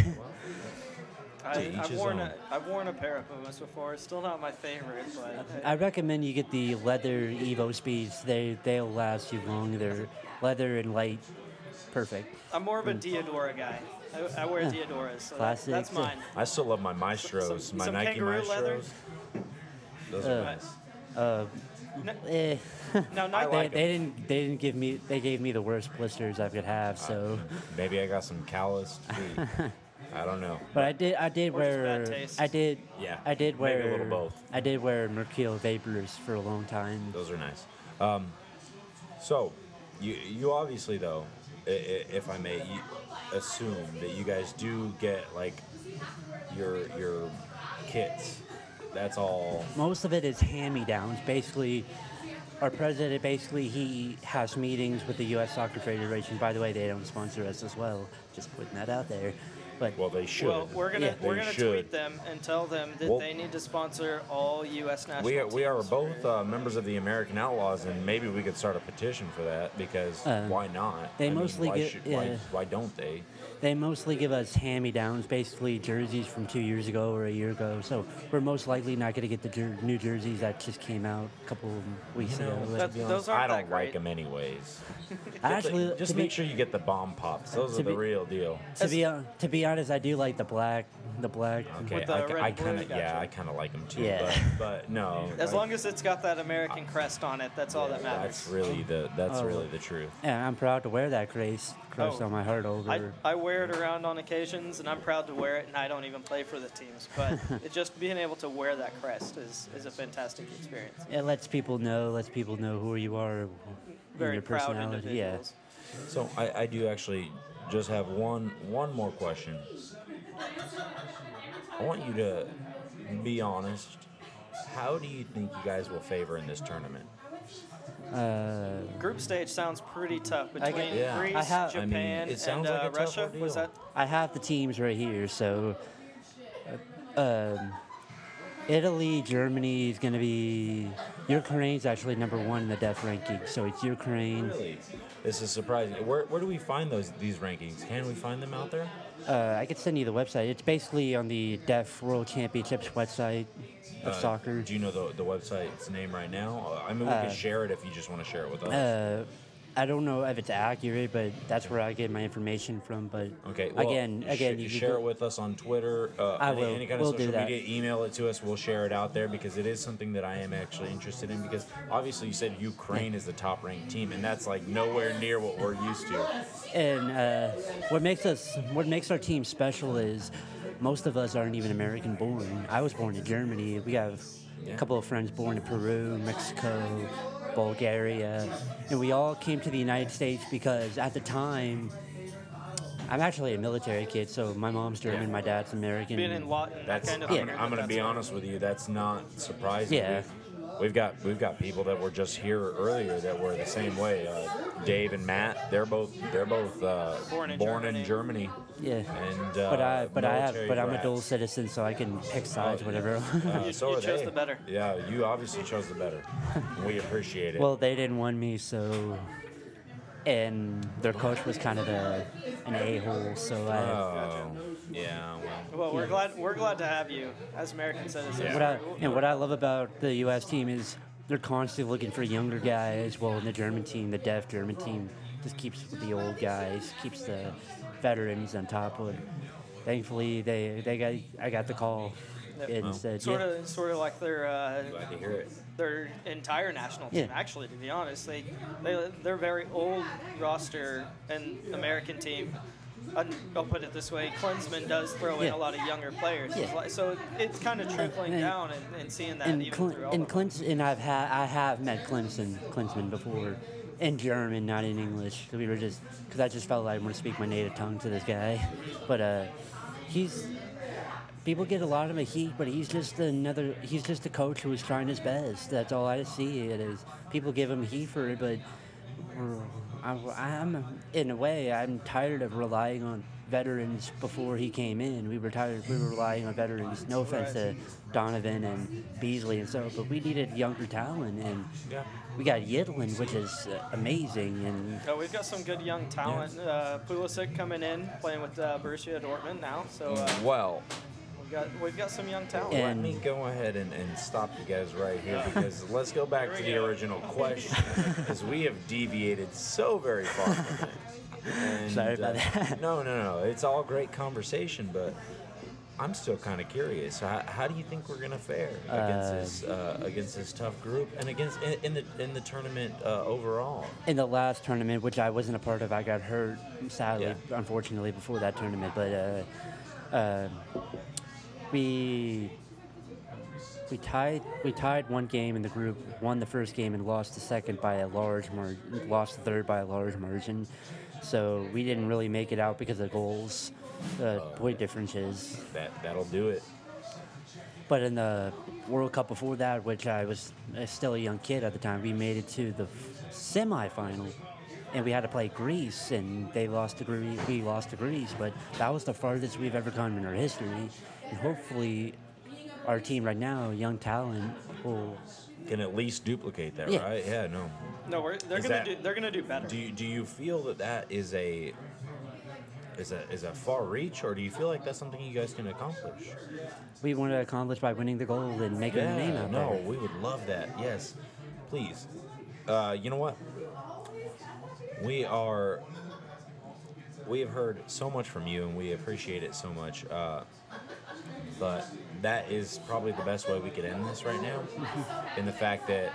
I, To each I've his worn own. a I've worn a pair of Pumas before. It's still not my favorite, but I recommend you get the leather Evo Speeds. They they'll last you long. They're leather and light, perfect. I'm more of a Diodora guy. I, I wear Yeah. Diodoras, so that, Classics. that's mine. I still love my Maestros, Some- my some Nike kangaroo leather? Maestros. Those Uh, are nice. Uh, eh. No, I Nike. they, like they didn't they didn't give me they gave me the worst blisters I could have. So, Maybe I got some calloused feet. I don't know. but I did I did Or just bad wear taste. I did Yeah, I did wear maybe a little both. I did wear Mercurial Vapors for a long time. Those are nice. Um, so, you you obviously though, i- i- if I may, you assume that you guys do get like your your kits. That's all. Most of it is hand-me-downs. Basically, our president basically he has meetings with the U S Soccer Federation. By the way, they don't sponsor us as well. Just putting that out there. But Well, they should. Well, we're gonna Yeah. we're They gonna should. tweet them and tell them that Well- they need to sponsor all U S national We are, we are teams. both uh, members of the American Outlaws, and maybe we could start a petition for that because Um, why not? they I mean, mostly why, get- should- why, yeah. why don't they? they mostly give us hand-me-downs, basically jerseys from two years ago or a year ago. So we're most likely not going to get the jer- new jerseys that just came out a couple of weeks You know, ago. to That- be those honest, aren't I that don't like great. them anyways. I actually, Just to be, make sure you get the bomb pops. Those to are the be- real deal. to be hon- to be honest, I do like the black, the black. Okay, With the I, red I and blue, kind of gotcha. yeah, I kind of like them too. Yeah. But, but no, As I- long as it's got that American crest on it, that's all that matters. that's really the that's Oh. really the truth. Yeah, I'm proud to wear that crest, crest Oh. on my heart over. I, I wear it around on occasions, and I'm proud to wear it, and I don't even play for the teams. But it just being able to wear that crest is, is a fantastic experience. It lets people know, lets people know who you are, and Very your proud personality. Yeah. individuals. So I, I do actually just have one one more question. I want you to be honest. How do you think you guys will favor in this tournament? Uh, Group stage sounds pretty tough I between get- Yeah. Greece, I have- I mean, Japan, it sounds and like uh, a tough Russia. ordeal. Was that? I have the teams right here, so uh, um, Italy, Germany is going to be. Ukraine's actually number one in the def ranking, so it's Ukraine. Really, this is surprising. Where where do we find those these rankings? Can we find them out there? Uh, I could send you the website. It's basically on the Def World Championships website of Uh, soccer. Do you know the the website's name right now? Uh, I mean, we Uh, can share it if you just want to share it with us. Uh, I don't know if it's accurate, but that's where I get my information from. But Okay. Well, again, again, sh- you can share go- it with us on Twitter. Uh, I any, will. any kind We'll of do social that. media, email it to us. We'll share it out there because it is something that I am actually interested in. Because obviously, you said Ukraine is the top ranked team, and that's like nowhere near what we're used to. And uh, what makes us, what makes our team special is most of us aren't even American born. I was born in Germany. We have Yeah. a couple of friends born in Peru, Mexico, Bulgaria, and we all came to the United States because at the time, I'm actually a military kid, so my mom's German, Yeah. my dad's American. Being in Lawton, that That's. kind of I'm, thing. gonna, I'm gonna be honest with you. That's not surprising. Yeah. We've, we've got we've got people that were just here earlier that were the same way. Uh, Dave and Matt. They're both they're both uh, Born in born Germany. in Germany. Yeah. And uh, But I, but I have, military but I'm a brats. dual citizen, so I can pick sides, Oh, whatever. Uh, You- so you are chose they. the better. Yeah, you obviously chose the better. We appreciate it. Well, they didn't want me, so, and their coach was kind of a, an a-hole, so I. oh, yeah. Well, Well, we're glad we're glad to have you as American citizens. What I, and what I love about the U S team is they're constantly looking for younger guys. Well, in the German team, the deaf German team just keeps the old guys, keeps the veterans on top of it. Thankfully, they, they got I got the call Yep. and said, Sort yeah. of, sort of like their uh, glad to hear it. their entire national team. Yeah. Actually, to be honest, they they they're very old roster and American team. Uh, I'll put it this way: Klinsman does throw in Yeah. a lot of younger players, Yeah. It's like- so it's kind of trickling And- down and, and seeing that And even Cl- through all and of them. Clinton, and I've had I have met Clemson Klinsman before, in German, not in English. We were just because I just felt like I want to speak my native tongue to this guy, but uh, he's people get a lot of a heat, but he's just another. He's just a coach who is trying his best. That's all I see. It is people give him heat for it, but I, I'm in a way I'm tired of relying on veterans before he came in. We were tired. We were relying on veterans. No offense to Donovan and Beasley and so, but we needed younger talent, and Yeah. we got Yedlin, which is uh, amazing. And Uh, we've got some good young talent. Uh, Pulisic coming in, playing with uh, Borussia Dortmund now. So uh, Well, we've got we've got some young talent. let me go ahead and, and stop you guys right here because let's go back to the original question because we have deviated so very far from it. And, Sorry about uh, that. No, no, no. It's all great conversation, but I'm still kind of curious. How, how do you think we're gonna fare against Uh, this uh, against this tough group and against in, in the in the tournament uh, overall? in the last tournament, which I wasn't a part of, I got hurt, sadly, unfortunately, before that tournament. But uh, uh, we we tied we tied one game in the group, won the first game, and lost the second by a large margin. Lost the third by a large margin. So we didn't really make it out because of goals, uh, point differences. That that'll do it. But in the World Cup before that, which I was uh, still a young kid at the time, we made it to the semifinal, and we had to play Greece, and they lost to Greece. We lost to Greece, but that was the farthest we've ever come in our history. And hopefully, our team right now, young talent, will Can at least duplicate that, Yeah. right? Yeah, no. No, we're, they're Is gonna that- do they're gonna do better. Do you, do you feel that that is a is a is a far reach, or do you feel like that's something you guys can accomplish? we want to accomplish by winning the gold and making a name Yeah, out no, there. we would love that. Yes, please. Uh, you know what? We are. We have heard so much from you, and we appreciate it so much. Uh, but that is probably the best way we could end this right now, in the fact that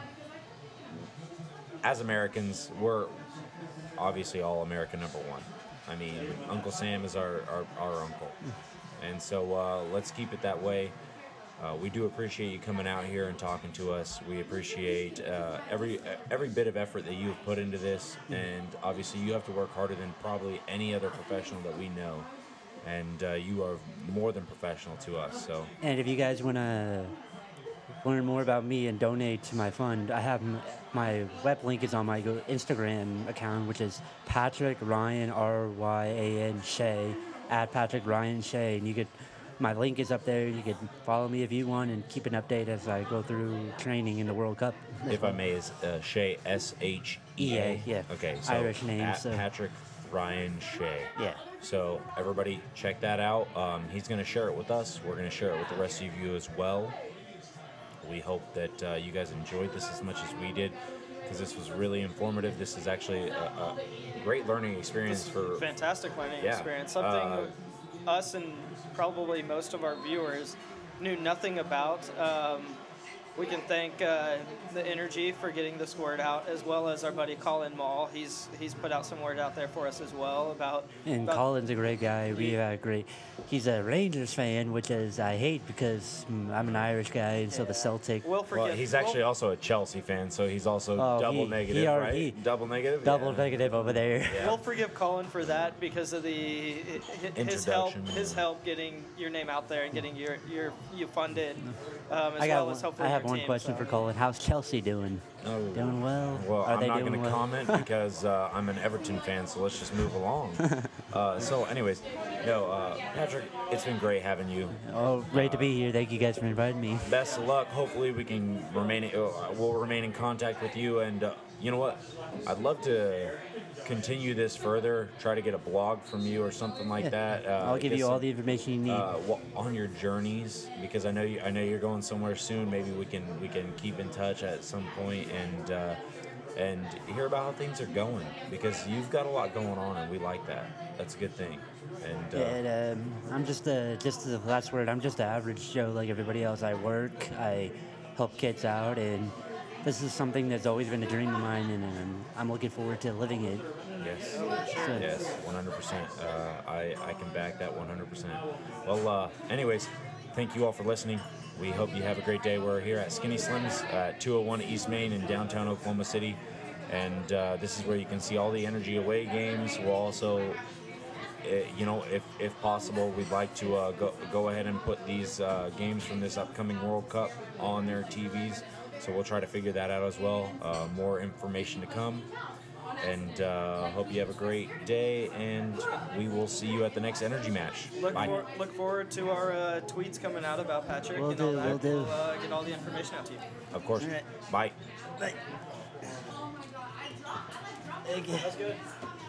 as Americans, we're obviously all American number one. I mean, Uncle Sam is our, our, our uncle. And so uh, let's keep it that way. Uh, we do appreciate you coming out here and talking to us. We appreciate uh, every every bit of effort that you have put into this. And obviously, you have to work harder than probably any other professional that we know. And uh, you are more than professional to us. So And if you guys want to learn more about me and donate to my fund, I have m- my web link is on my go- Instagram account, which is Patrick Ryan R Y A N Shea at Patrick Ryan Shea, and you could. My link is up there. You can follow me if you want and keep an update as I go through training in the World Cup. if I may, is uh, Shea S H E A? Yeah. Okay, so Irish name, at so- Patrick Ryan Shea. Yeah. So everybody check that out. Um, he's going to share it with us. We're going to share it with the rest of you as well. We hope that uh, you guys enjoyed this as much as we did, because this was really informative. This is actually a, a great learning experience for Fantastic learning Yeah. experience. Something Uh, us and probably most of our viewers knew nothing about. Um, we can thank uh, the Energy for getting this word out, as well as our buddy Colin Mall. He's he's put out some word out there for us as well about. And about Colin's a great guy. We have great. He's a Rangers fan, which is I hate because mm, I'm an Irish guy, and so the Celtic. We'll forgive. Well, he's actually also a Chelsea fan, so he's also Oh, double he- negative, he right? already- double negative. Double Yeah. negative over there. Yeah. We'll forgive Colin for that because of the hi- his help, Introduction, his yeah. help getting your name out there and getting your your you funded, um, as I got well as one, hopefully I have your one team, question so. for Colin. How's Chelsea doing? Oh. Doing well. Well, Are I'm they not doing going to well? comment because uh, I'm an Everton fan, so let's just move along. uh, so, anyways, no, uh, Patrick, it's been great having you. Oh, great to be here. Thank you guys for inviting me. Best of luck. Hopefully, we can remain. Uh, we'll remain in contact with you. And uh, you know what? I'd love to continue this further. Try to get a blog from you or something like Yeah. that. Uh, I'll give get you all some- the information you need. Uh, wha- on your journeys, because I know you, I know you're going somewhere soon. Maybe we can we can keep in touch at some point and uh, and hear about how things are going, because you've got a lot going on and we like that. That's a good thing. And uh, And, um, I'm just a, just the last word. I'm just an average Joe like everybody else. I work, I help kids out, and this is something that's always been a dream of mine, and, and I'm looking forward to living it. Yes. So- Yes, one hundred percent. Uh, I, I can back that one hundred percent. Well, uh, anyways, thank you all for listening. We hope you have a great day. We're here at Skinny Slims at two oh one East Main in downtown Oklahoma City. And uh, this is where you can see all the Energy away games. We'll also, uh, you know, if, if possible, we'd like to uh, go, go ahead and put these uh, games from this upcoming World Cup on their T Vs. So we'll try to figure that out as well. Uh, more information to come. And uh, hope you have a great day, and we will see you at the next energy match. Look, Bye. for, look forward to our uh, tweets coming out about Patrick Will and all do, that. will do. We'll uh, get all the information out to you. Of course. All right. Bye. Bye. That's good.